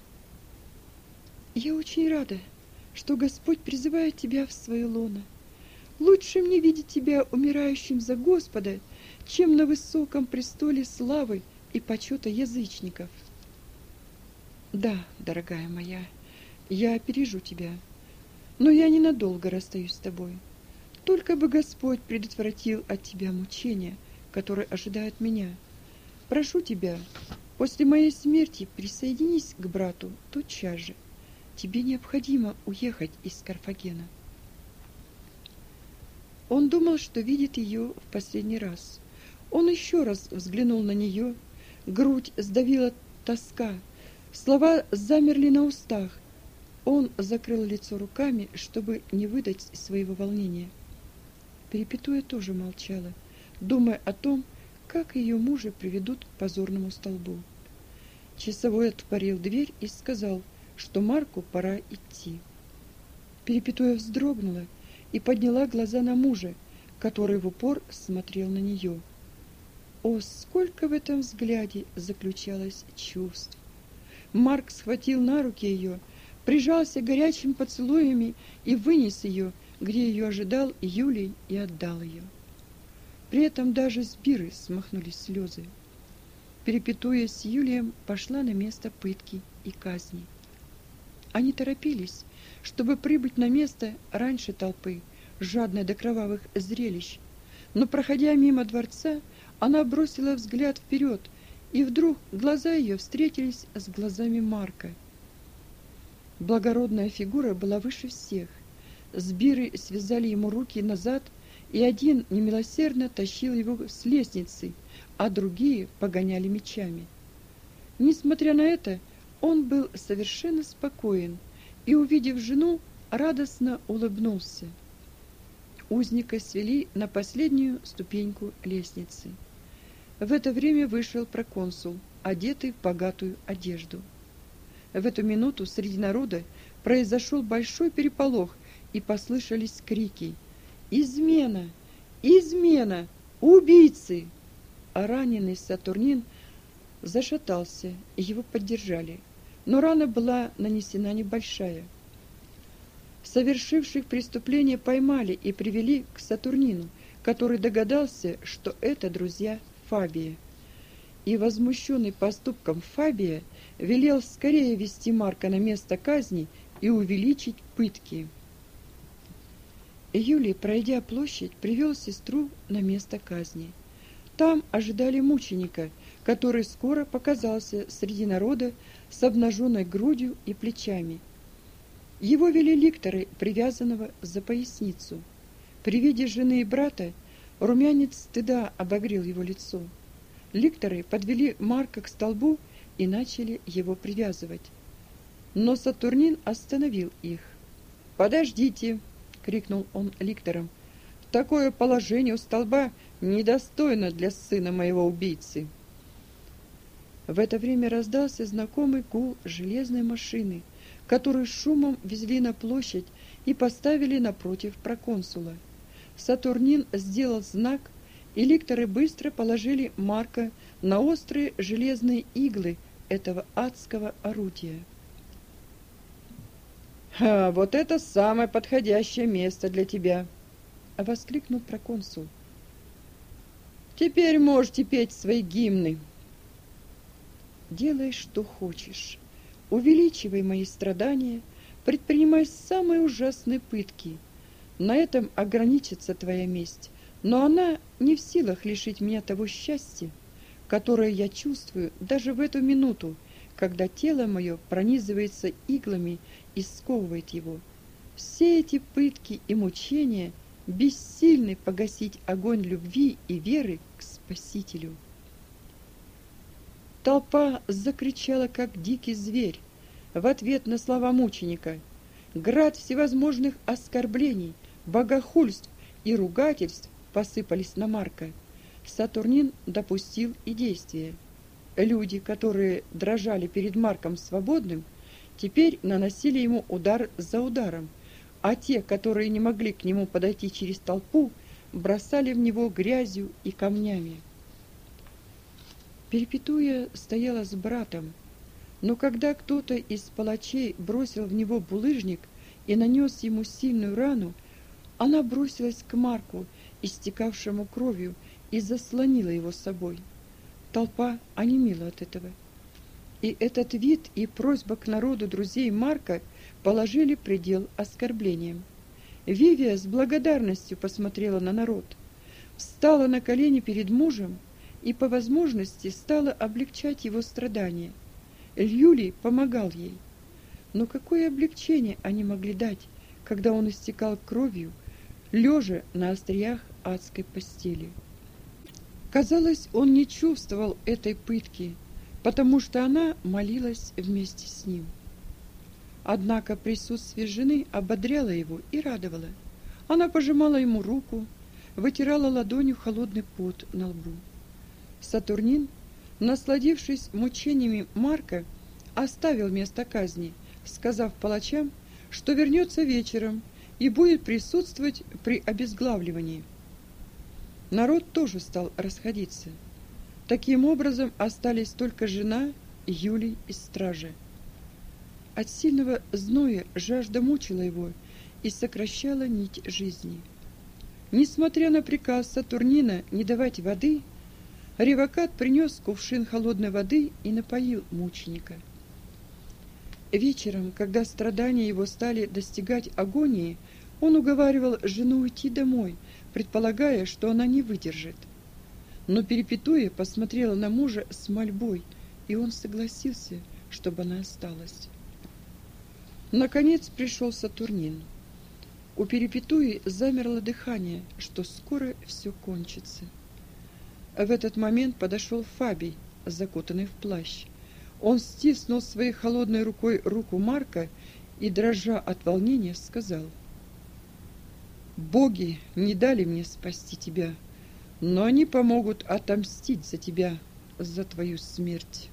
«Я очень рада, что Господь призывает тебя в свое лоно. Лучше мне видеть тебя умирающим за Господа, чем на высоком престоле славы и почета язычников». «Да, дорогая моя, я опережу тебя, но я ненадолго расстаюсь с тобой. Только бы Господь предотвратил от тебя мучения, которые ожидают меня. Прошу тебя, после моей смерти присоединись к брату тотчас же. Тебе необходимо уехать из Карфагена». Он думал, что видит ее в последний раз. Он еще раз взглянул на нее, грудь сдавила тоска, слова замерли на устах. Он закрыл лицо руками, чтобы не выдать своего волнения. Перепетуя тоже молчала, думая о том, как ее мужа приведут к позорному столбу. Часовой отворил дверь и сказал, что Марку пора идти. Перепетуя вздрогнула и подняла глаза на мужа, который в упор смотрел на нее. О, сколько в этом взгляде заключалось чувств! Марк схватил на руки ее, прижался горячими поцелуями и вынес ее, где ее ожидал Юлий, и отдал ее. При этом даже с биры смахнулись слезы. Перепетуя с Юлием, пошла на место пытки и казни. Они торопились, чтобы прибыть на место раньше толпы, жадной до кровавых зрелищ. Но, проходя мимо дворца, она бросила взгляд вперед, и вдруг глаза ее встретились с глазами Марка. Благородная фигура была выше всех. Сбиры связали ему руки назад, и один немилосердно тащил его с лестницы, а другие погоняли мечами. Несмотря на это, он был совершенно спокоен и, увидев жену, радостно улыбнулся. Узника свели на последнюю ступеньку лестницы. В это время вышел проконсул, одетый в богатую одежду. В эту минуту среди народа произошел большой переполох, и послышались крики: «Измена! Измена! Убийцы!» А раненый Сатурнин зашатался, и его поддержали, но рана была нанесена небольшая. Совершивших преступление поймали и привели к Сатурнину, который догадался, что это друзья Фабия. И, возмущенный поступком Фабия, велел скорее вести Марка на место казни и увеличить пытки. Юлий, пройдя площадь, привел сестру на место казни. Там ожидали мученика, который скоро показался среди народа с обнаженной грудью и плечами. Его вели ликторы, привязанного за поясницу. При виде жены и брата румянец стыда обогрел его лицо. Ликторы подвели Марка к столбу и начали его привязывать. Но Сатурнин остановил их. «Подождите!» — крикнул он ликторам. «Такое положение у столба недостойно для сына моего убийцы!» В это время раздался знакомый гул железной машины, которую шумом везли на площадь и поставили напротив проконсула. Сатурнин сделал знак, и ликторы быстро положили Марка на острые железные иглы этого адского орудия. «Ха, вот это самое подходящее место для тебя!» — воскликнул проконсул. «Теперь можете петь свои гимны». «Делай, что хочешь, увеличивай мои страдания, предпринимай самые ужасные пытки. На этом ограничится твоя месть, но она не в силах лишить меня того счастья, которое я чувствую даже в эту минуту, когда тело мое пронизывается иглами и сковывает его. Все эти пытки и мучения бессильны погасить огонь любви и веры к Спасителю». Толпа закричала, как дикий зверь, в ответ на слова мученика. Град всевозможных оскорблений, богохульств и ругательств посыпались на Марка. Сатурнин допустил и действие. Люди, которые дрожали перед Марком Свободным, теперь наносили ему удар за ударом, а те, которые не могли к нему подойти через толпу, бросали в него грязью и камнями. Перепетуя стояла с братом, но когда кто-то из палачей бросил в него булыжник и нанес ему сильную рану, она бросилась к Марку, истекавшему кровью, и заслонила его собой. Толпа онемела от этого. И этот вид и просьба к народу друзей Марка положили предел оскорблениям. Вивия с благодарностью посмотрела на народ, встала на колени перед мужем и по возможности стала облегчать его страдания. Юлий помогал ей. Но какое облегчение они могли дать, когда он истекал кровью, лежа на остриях адской постели? Казалось, он не чувствовал этой пытки, потому что она молилась вместе с ним. Однако присутствие жены ободряло его и радовало. Она пожимала ему руку, вытирала ладонью холодный пот на лбу. Сатурнин, насладившись мучениями Марка, оставил место казни, сказав палачам, что вернется вечером и будет присутствовать при обезглавливании. Народ тоже стал расходиться. Таким образом остались только жена, Юлий и стража. От сильного зноя жажда мучила его и сокращала нить жизни. Несмотря на приказ Сатурнина не давать воды, Ревокат принес кувшин холодной воды и напоил мученика. Вечером, когда страдания его стали достигать агонии, он уговаривал жену уйти домой, предполагая, что она не выдержит. Но Перепетуя посмотрела на мужа с мольбой, и он согласился, чтобы она осталась. Наконец пришел Сатурнин. У Перепетуи замерло дыхание, что скоро все кончится. В этот момент подошел Фабий, закутанный в плащ. Он стиснул своей холодной рукой руку Марка и, дрожа от волнения, сказал: «Боги не дали мне спасти тебя, но они помогут отомстить за тебя, за твою смерть».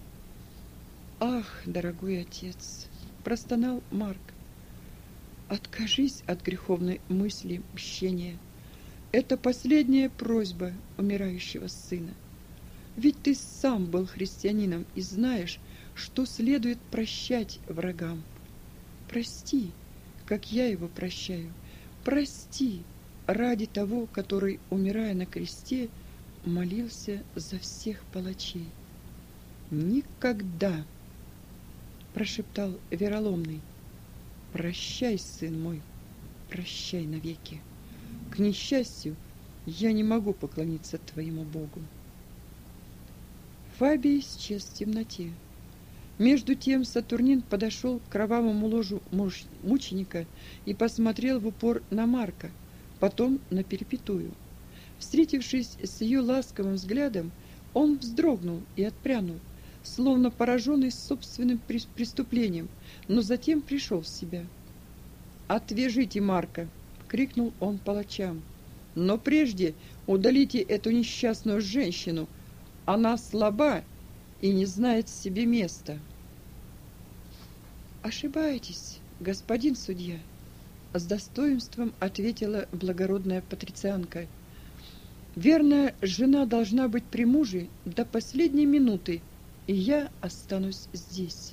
«Ах, дорогой отец!» — простонал Марк. «Откажись от греховной мысли мщения. Это последняя просьба умирающего сына. Ведь ты сам был христианином и знаешь, что следует прощать врагам. Прости, как я его прощаю. Прости ради того, который, умирая на кресте, молился за всех палачей». «Никогда!» — прошептал вероломный. «Прощай, сын мой, прощай навеки. К несчастью, я не могу поклониться твоему Богу». Фабий исчез в темноте. Между тем Сатурнин подошел к кровавому ложу мученика и посмотрел в упор на Марка, потом на Перепетую. Встретившись с ее ласковым взглядом, он вздрогнул и отпрянул, словно пораженный собственным преступлением, но затем пришел в себя. «Отвяжите Марка!» — крикнул он палачам. «Но прежде удалите эту несчастную женщину. Она слаба и не знает себе места». «Ошибаетесь, господин судья», — с достоинством ответила благородная патрицианка. Верная жена должна быть при муже до последней минуты, и я останусь здесь.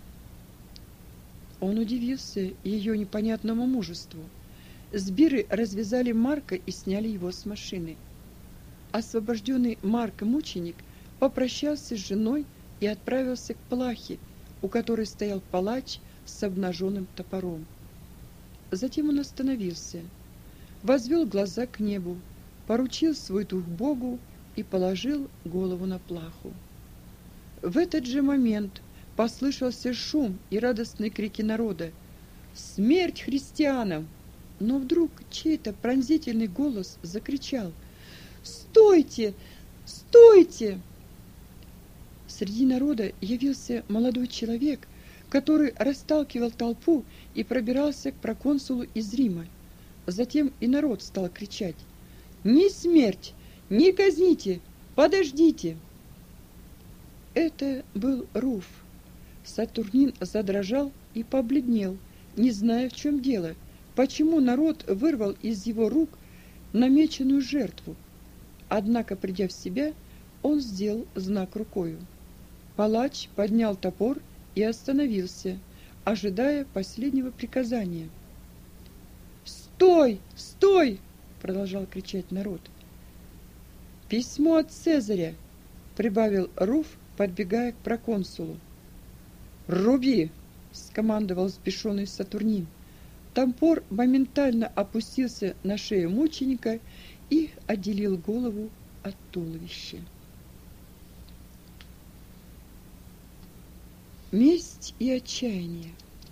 Он удивился ее непонятному мужеству. Сбиры развязали Марка и сняли его с машины. Освобожденный Марк-мученик попрощался с женой и отправился к плахе, у которой стоял палач с обнаженным топором. Затем он остановился, возвел глаза к небу, поручил свой дух Богу и положил голову на плаху. В этот же момент послышался шум и радостные крики народа: «Смерть христианам!» Но вдруг чей-то пронзительный голос закричал: «Стойте! Стойте!» Среди народа явился молодой человек, который расталкивал толпу и пробирался к проконсулу из Рима. Затем и народ стал кричать: «Не смерть! Не казните! Подождите!» Это был Руф. Сатурнин задрожал и побледнел, не зная, в чем дело, почему народ вырвал из его рук намеченную жертву. Однако, придя в себя, он сделал знак рукою. Палач поднял топор и остановился, ожидая последнего приказания. «Стой! Стой!» — продолжал кричать народ. «Письмо от Цезаря!» — прибавил Руф, подбегая к проконсулу. «Руби!» — скомандовал взбешенный Сатурнин. Топор моментально опустился на шею мученика и отделил голову от туловища. Месть и отчаяние.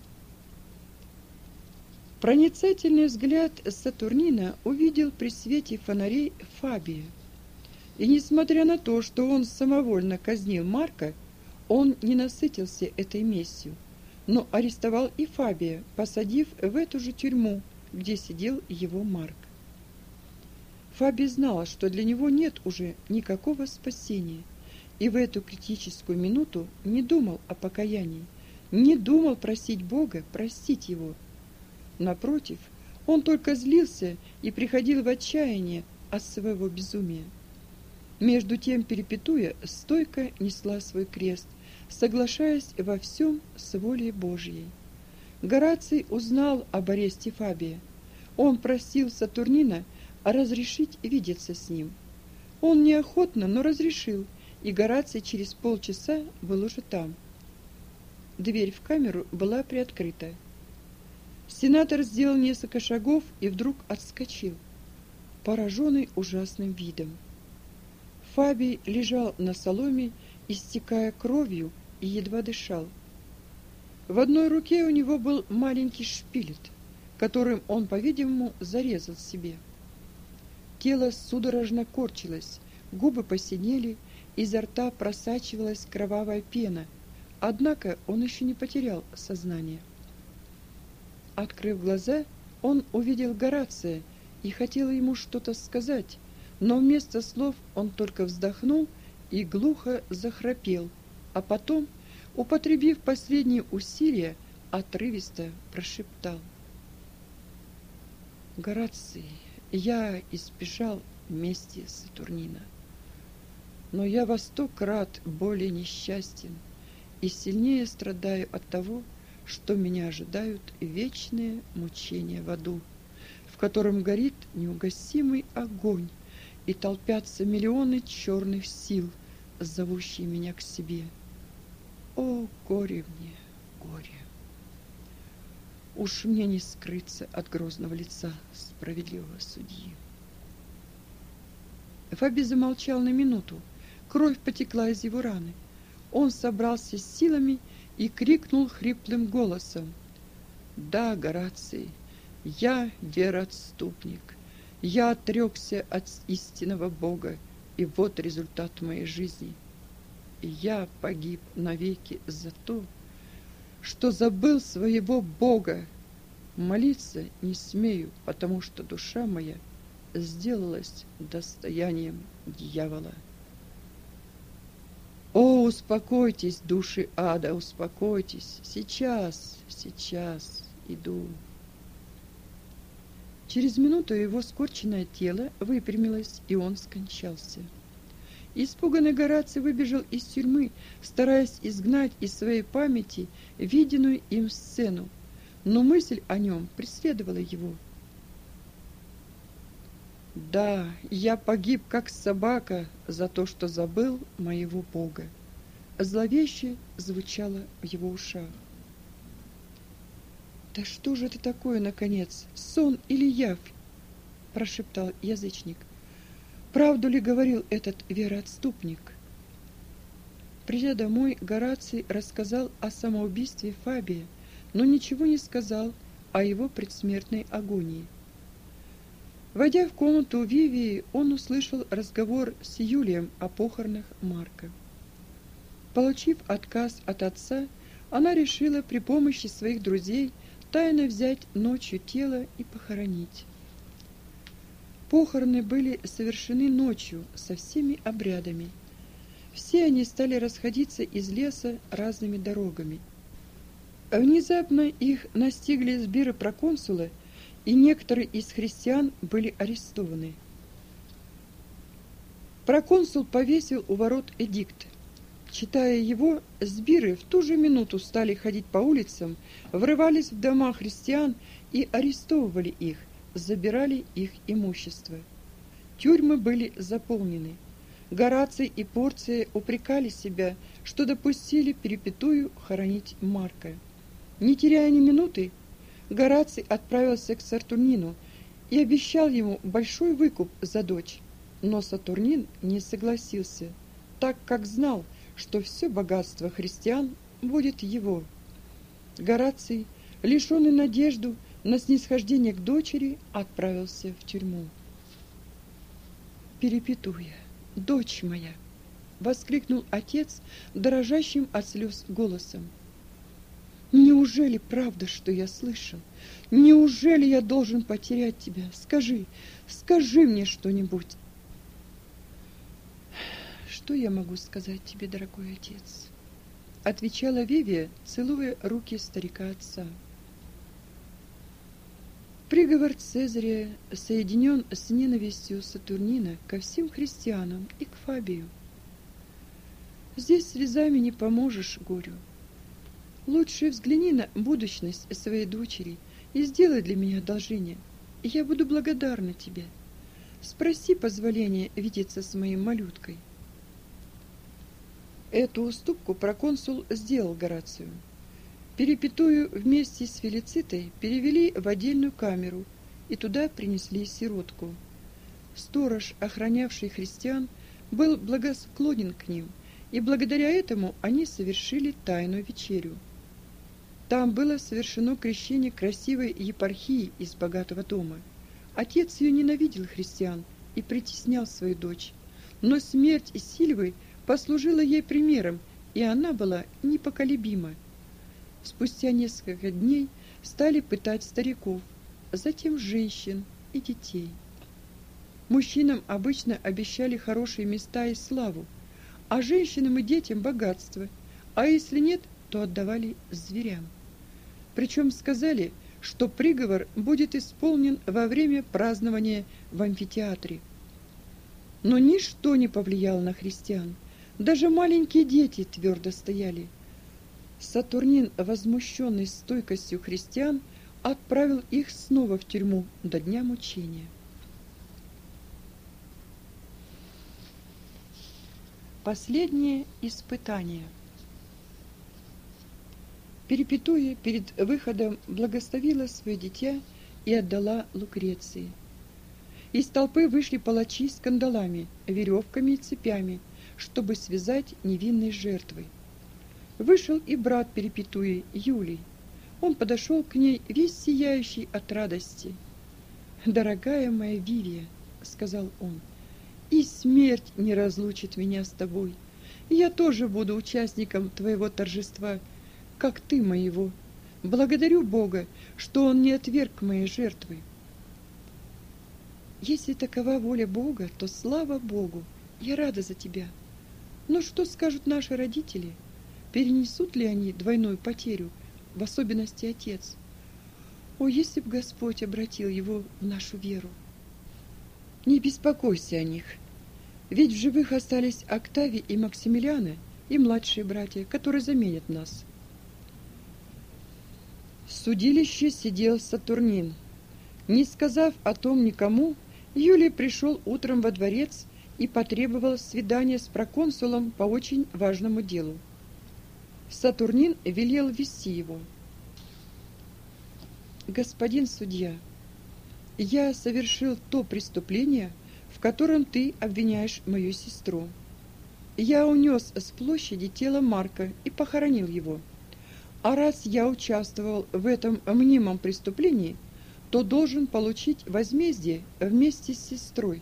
Проницательный взгляд Сатурнина увидел при свете фонарей Фабия. И несмотря на то, что он самовольно казнил Марка, он не насытился этой местью, но арестовал и Фабия, посадив в эту же тюрьму, где сидел его Марк. Фабий знал, что для него нет уже никакого спасения, и в эту критическую минуту не думал о покаянии, не думал просить Бога простить его. Напротив, он только злился и приходил в отчаяние от своего безумия. Между тем Перепетуя стойко несла свой крест, соглашаясь во всем с волей Божьей. Гораций узнал об аресте Фабия. Он просил Сатурнина разрешить видеться с ним. Он неохотно, но разрешил, и Гораций через полчаса был уже там. Дверь в камеру была приоткрыта. Сенатор сделал несколько шагов и вдруг отскочил, пораженный ужасным видом. Фабий лежал на соломе, истекая кровью, и едва дышал. В одной руке у него был маленький шпилет, которым он, по-видимому, зарезал себе. Тело судорожно корчилось, губы посинели, изо рта просачивалась кровавая пена, однако он еще не потерял сознание. Открыв глаза, он увидел Горация и хотел ему что-то сказать, но вместо слов он только вздохнул и глухо захрапел, а потом, употребив последние усилия, отрывисто прошептал: «Гораций, я избежал мести Сатурнина, но я во сто крат более несчастен и сильнее страдаю от того, что меня ожидают вечные мучения в аду, в котором горит неугасимый огонь, и толпятся миллионы черных сил, зовущие меня к себе. О, горе мне, горе! Уж мне не скрыться от грозного лица справедливого судьи». Фабий замолчал на минуту. Кровь потекла из его раны. Он собрался с силами и крикнул хриплым голосом: «Да, Гораций, я вероотступник. Я отрекся от истинного Бога, и вот результат моей жизни. И я погиб навеки за то, что забыл своего Бога. Молиться не смею, потому что душа моя сделалась достоянием дьявола. О, успокойтесь, души ада, успокойтесь. Сейчас, сейчас иду». Через минуту его скорченное тело выпрямилось, и он скончался. Испуганный Гораций выбежал из тюрьмы, стараясь изгнать из своей памяти виденную им сцену, но мысль о нем преследовала его. «Да, я погиб, как собака, за то, что забыл моего Бога», зловеще звучало в его ушах. «Да что же это такое, наконец, сон или явь?» – прошептал язычник. «Правду ли говорил этот вероотступник?» Придя домой, Гораций рассказал о самоубийстве Фабия, но ничего не сказал о его предсмертной агонии. Войдя в комнату Вивии, он услышал разговор с Юлием о похоронах Марка. Получив отказ от отца, она решила при помощи своих друзей тайно взять ночью тело и похоронить. Похороны были совершены ночью со всеми обрядами. Все они стали расходиться из леса разными дорогами. Внезапно их настигли сбиры проконсула, и некоторые из христиан были арестованы. Проконсул повесил у ворот эдикт. Читая его, сбиры в ту же минуту стали ходить по улицам, врывались в дома христиан и арестовывали их, забирали их имущество. Тюрьмы были заполнены. Гораций и Порция упрекали себя, что допустили Перипетую хоронить Марка. Не теряя ни минуты, Гораций отправился к Сатурнину и обещал ему большой выкуп за дочь, но Сатурнин не согласился, так как знал, что все богатство христиан будет его. Гораций, лишенный надежды на снисхождение к дочери, отправился в тюрьму. «Перипетуя, дочь моя!» — воскликнул отец дрожащим от слез голосом. «Неужели правда, что я слышал? Неужели я должен потерять тебя? Скажи, скажи мне что-нибудь!» «Что я могу сказать тебе, дорогой отец?» — отвечала Вивия, целуя руки старика-отца. Приговор Цезаря соединен с ненавистью Сатурнина ко всем христианам и к Фабию. Здесь слезами не поможешь горю. Лучше взгляни на будущность своей дочери и сделай для меня одолжение, и я буду благодарна тебе. Спроси позволения видеться с моей малюткой. Эту уступку проконсул сделал Горацию. Перипетую вместе с Фелицитой перевели в отдельную камеру, и туда принесли сиротку. Сторож, охранявший христиан, был благосклонен к ним, и благодаря этому они совершили тайную вечерю. Там было совершено крещение красивой епархии из богатого дома. Отец ее ненавидел христиан и притеснял свою дочь, но смерть Сильвы послужила ей примером, и она была непоколебима. Спустя несколько дней стали пытать стариков, затем женщин и детей. Мужчинам обычно обещали хорошие места и славу, а женщинам и детям богатство, а если нет, то отдавали зверям. Причем сказали, что приговор будет исполнен во время празднования в амфитеатре. Но ничто не повлияло на христиан. Даже маленькие дети твердо стояли. Сатурнин, возмущенный стойкостью христиан, отправил их снова в тюрьму до дня мучения. Последнее испытание. Перипетуя перед выходом благословила свое дитя и отдала Лукреции. Из толпы вышли палачи с кандалами, веревками и цепями, чтобы связать невинной жертвой. Вышел и брат Перипетуи, Юлий. Он подошел к ней весь сияющий от радости. «Дорогая моя Вивия», — сказал он, — «и смерть не разлучит меня с тобой. Я тоже буду участником твоего торжества, как ты моего. Благодарю Бога, что Он не отверг моей жертвы». «Если такова воля Бога, то слава Богу, я рада за тебя. Но что скажут наши родители? Перенесут ли они двойную потерю, в особенности отец?» О, если б Господь обратил его в нашу веру! Не беспокойся о них, ведь в живых остались Октавий и Максимилиана, и младшие братья, которые заменят нас. В судилище сидел Сатурнин. Не сказав о том никому, Юлий пришел утром во дворец и потребовал свидания с проконсулом по очень важному делу. Сатурнин велел вести его. «Господин судья, я совершил то преступление, в котором ты обвиняешь мою сестру. Я унес с площади тело Марка и похоронил его. А раз я участвовал в этом мнимом преступлении, то должен получить возмездие вместе с сестрой».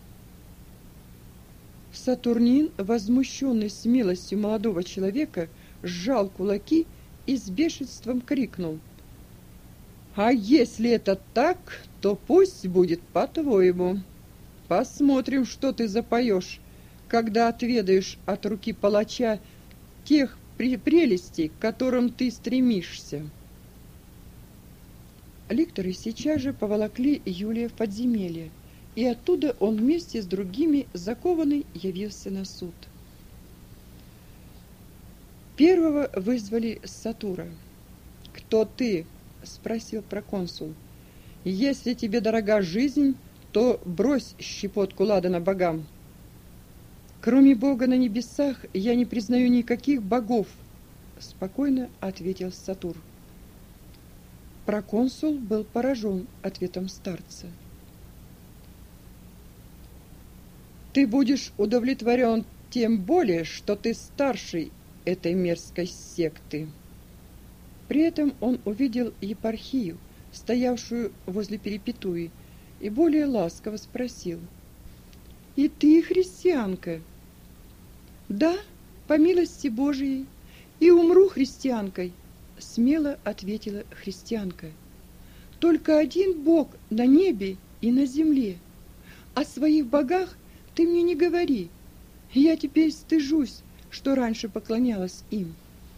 Сатурнин, возмущенный смелостью молодого человека, сжал кулаки и с бешенством крикнул: «А если это так, то пусть будет по-твоему. Посмотрим, что ты запоешь, когда отведаешь от руки палача тех прелестей, к которым ты стремишься». Лекторы сейчас же поволокли Юлия в подземелье, и оттуда он вместе с другими закованный явился на суд. Первого вызвали Сатура. «Кто ты?» — спросил проконсул. «Если тебе дорога жизнь, то брось щепотку ладана богам». «Кроме Бога на небесах я не признаю никаких богов», — спокойно ответил Сатур. Проконсул был поражен ответом старца. «Ты будешь удовлетворен тем более, что ты старший этой мерзкой секты». При этом он увидел епархию, стоявшую возле Перепетуи, и более ласково спросил: «И ты христианка?» «Да, по милости Божией, и умру христианкой», — смело ответила христианка. «Только один Бог на небе и на земле. О своих богах ты мне не говори. Я теперь стыжусь, что раньше поклонялась им».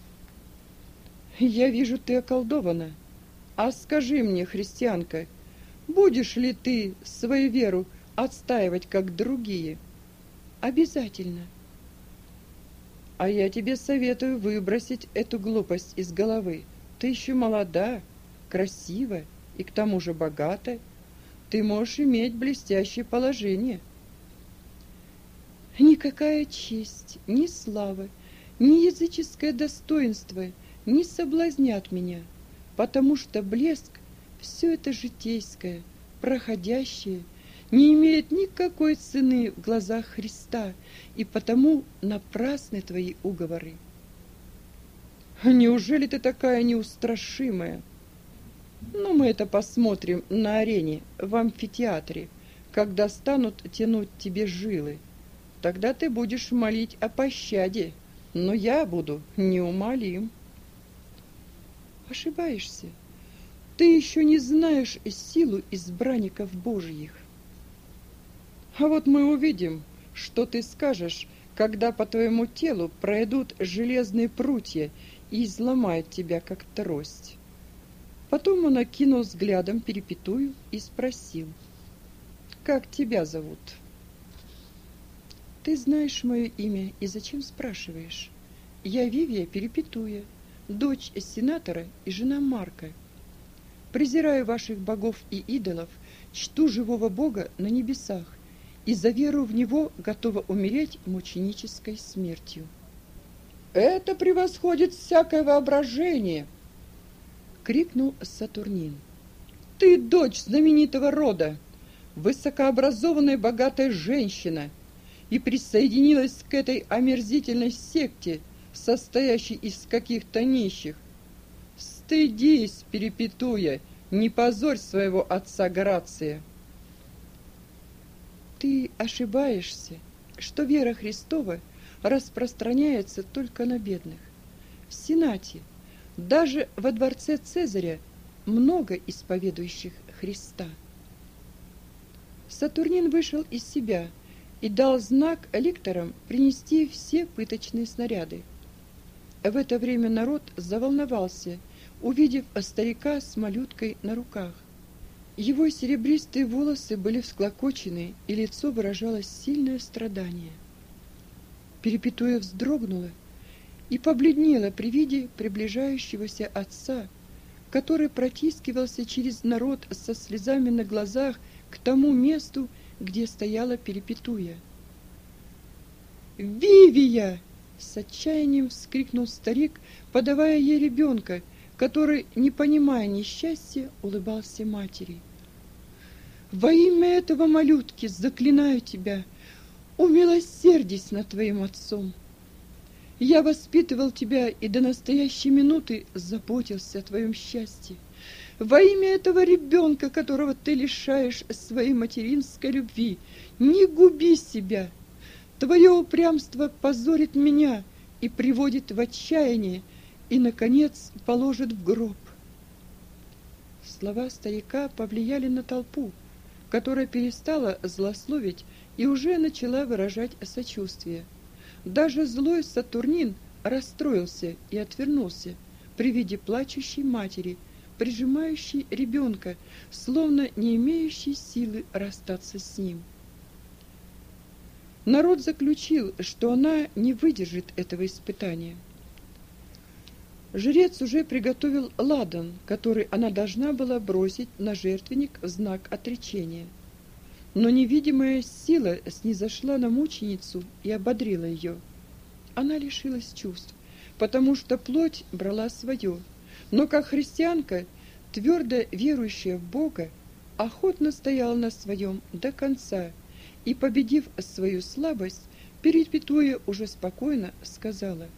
«Я вижу, ты околдована. А скажи мне, христианка, будешь ли ты свою веру отстаивать, как другие?» «Обязательно». «А я тебе советую выбросить эту глупость из головы. Ты еще молода, красива и к тому же богата. Ты можешь иметь блестящее положение». «Никакая честь, ни слава, ни языческое достоинство не соблазнят меня, потому что блеск — все это житейское, проходящее, не имеет никакой цены в глазах Христа, и потому напрасны твои уговоры». «Неужели ты такая неустрашимая? Ну, мы это посмотрим на арене, в амфитеатре, когда станут тянуть тебе жилы. Тогда ты будешь молить о пощаде, но я буду неумолим». «Ошибаешься. Ты еще не знаешь силу избранников Божьих». «А вот мы увидим, что ты скажешь, когда по твоему телу пройдут железные прутья и изломают тебя, как трость». Потом он окинул взглядом Перепетую и спросил: «Как тебя зовут?» «Ты знаешь мое имя и зачем спрашиваешь? Я Вивия Перепетуя, дочь сенатора и жена Марка. Презираю ваших богов и идолов, чту живого Бога на небесах, и за веру в Него готова умереть мученической смертью». «Это превосходит всякое воображение!» — крикнул Сатурнин. «Ты дочь знаменитого рода, высокообразованная богатая женщина, и присоединилась к этой омерзительной секте, состоящей из каких-то нищих. Стыдись, Перепетуя, не позорь своего отца Горация». «Ты ошибаешься, что вера Христова распространяется только на бедных. В Сенате, даже во дворце Цезаря, много исповедующих Христа». Сатурнин вышел из себя и дал знак лекторам принести все пыточные снаряды. В это время народ заволновался, увидев старика с малюткой на руках. Его серебристые волосы были всклокочены, и лицо выражало сильное страдание. Перепетуя вздрогнула и побледнела при виде приближающегося отца, который протискивался через народ со слезами на глазах к тому месту, где стояла Перепетуя. «Вивия!» — с отчаянием вскрикнул старик, подавая ей ребенка, который, не понимая несчастья, улыбался матери. «Во имя этого малютки заклинаю тебя, умилосердись над твоим отцом. Я воспитывал тебя и до настоящей минуты заботился о твоем счастье. Во имя этого ребенка, которого ты лишаешь своей материнской любви, не губи себя. Твое упрямство позорит меня и приводит в отчаяние, и, наконец, положит в гроб». Слова старика повлияли на толпу, которая перестала злословить и уже начала выражать сочувствие. Даже злой Сатурнин расстроился и отвернулся при виде плачущей матери, прижимающей ребенка, словно не имеющей силы расстаться с ним. Народ заключил, что она не выдержит этого испытания. Жрец уже приготовил ладан, который она должна была бросить на жертвенник в знак отречения. Но невидимая сила снизошла на мученицу и ободрила ее. Она лишилась чувств, потому что плоть брала свое, но как христианка, твердо верующая в Бога, охотно стояла на своем до конца и, победив свою слабость, Перепетуя уже спокойно сказала: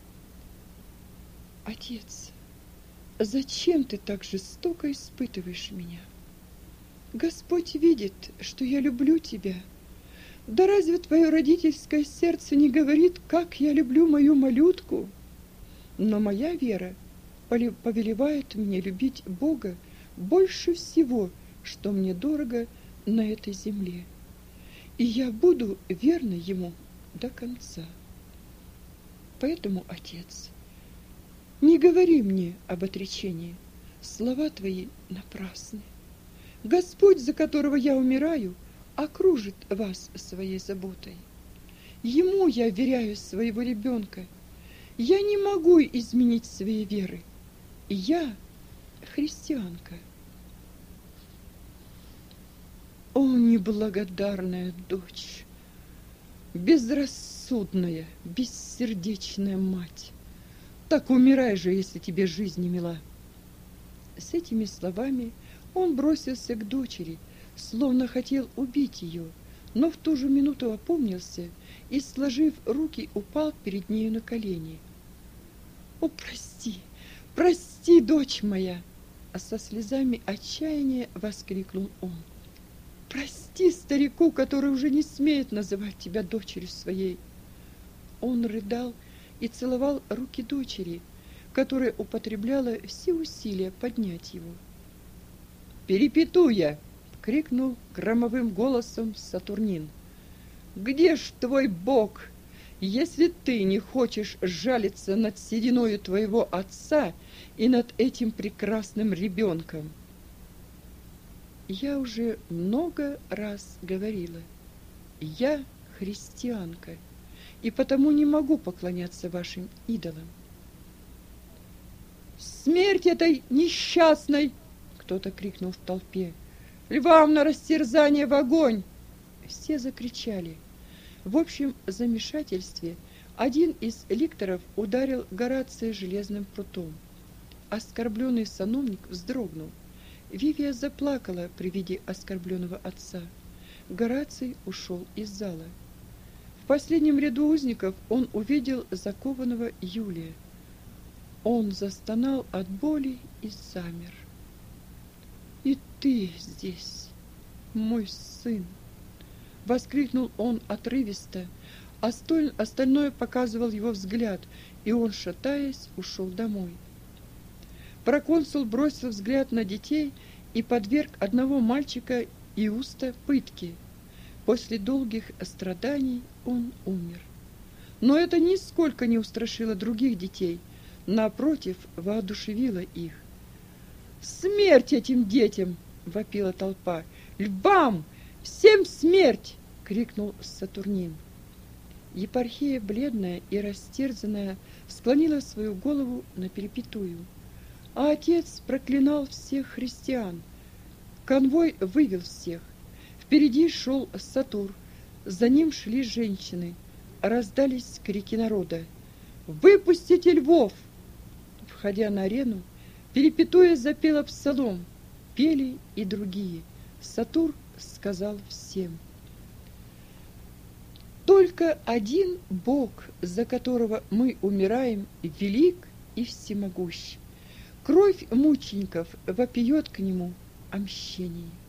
«Отец, зачем ты так жестоко испытываешь меня? Господь видит, что я люблю тебя. Да разве твое родительское сердце не говорит, как я люблю мою малютку? Но моя вера повелевает мне любить Бога больше всего, что мне дорого на этой земле. И я буду верна Ему до конца. Поэтому, Отец, не говори мне об отречении, слова твои напрасны. Господь, за которого я умираю, окружит вас своей заботой. Ему я вверяю своего ребенка. Я не могу изменить своей веры. Я христианка». О, неблагодарная дочь, безрассудная, бессердечная мать! Так умирай же, если тебе жизнь не мила. С этими словами он бросился к дочери, словно хотел убить ее, но в ту же минуту опомнился и, сложив руки, упал перед нею на колени. «О, прости, прости, дочь моя!» А со слезами отчаяния воскликнул он. «Прости старику, который уже не смеет называть тебя дочерью своей». Он рыдал и целовал руки дочери, которая употребляла все усилия поднять его. «Перепетуя!» — крикнул громовым голосом Сатурнин. «Где ж твой Бог, если ты не хочешь жалиться над сединою твоего отца и над этим прекрасным ребенком?» Я уже много раз говорила, я христианка, и потому не могу поклоняться вашим идолам. «Смерть этой несчастной!» — кто-то крикнул в толпе. «Львам на растерзание в огонь!» Все закричали. В общем замешательстве один из ликторов ударил Горация железным прутом. Оскорбленный сановник вздрогнул. Вивия заплакала при виде оскорбленного отца. Гораций ушел из зала. В последнем ряду узников он увидел закованного Юлия. Он застонал от боли и замер. «И ты здесь, мой сын!» — воскликнул он отрывисто, а столь остальное показывал его взгляд, и он, шатаясь, ушел домой. Проконсул бросил взгляд на детей и подверг одного мальчика Иуста пытке. После долгих страданий он умер. Но это нисколько не устрашило других детей, напротив, воодушевила их. «Смерть этим детям!» — вопила толпа. «Львам! Всем смерть!» — крикнул Сатурнин. Епархия, бледная и растерзанная, склонила свою голову на перепетую, а отец проклинал всех христиан. Конвой вывел всех. Впереди шел Сатур, за ним шли женщины. Раздались крики народа: «Выпустите львов!» Входя на арену, перепетуя запела псалом. Пели и другие. Сатур сказал всем: «Только один Бог, за которого мы умираем, велик и всемогущ. Кровь мучеников вопиет к нему о мщении».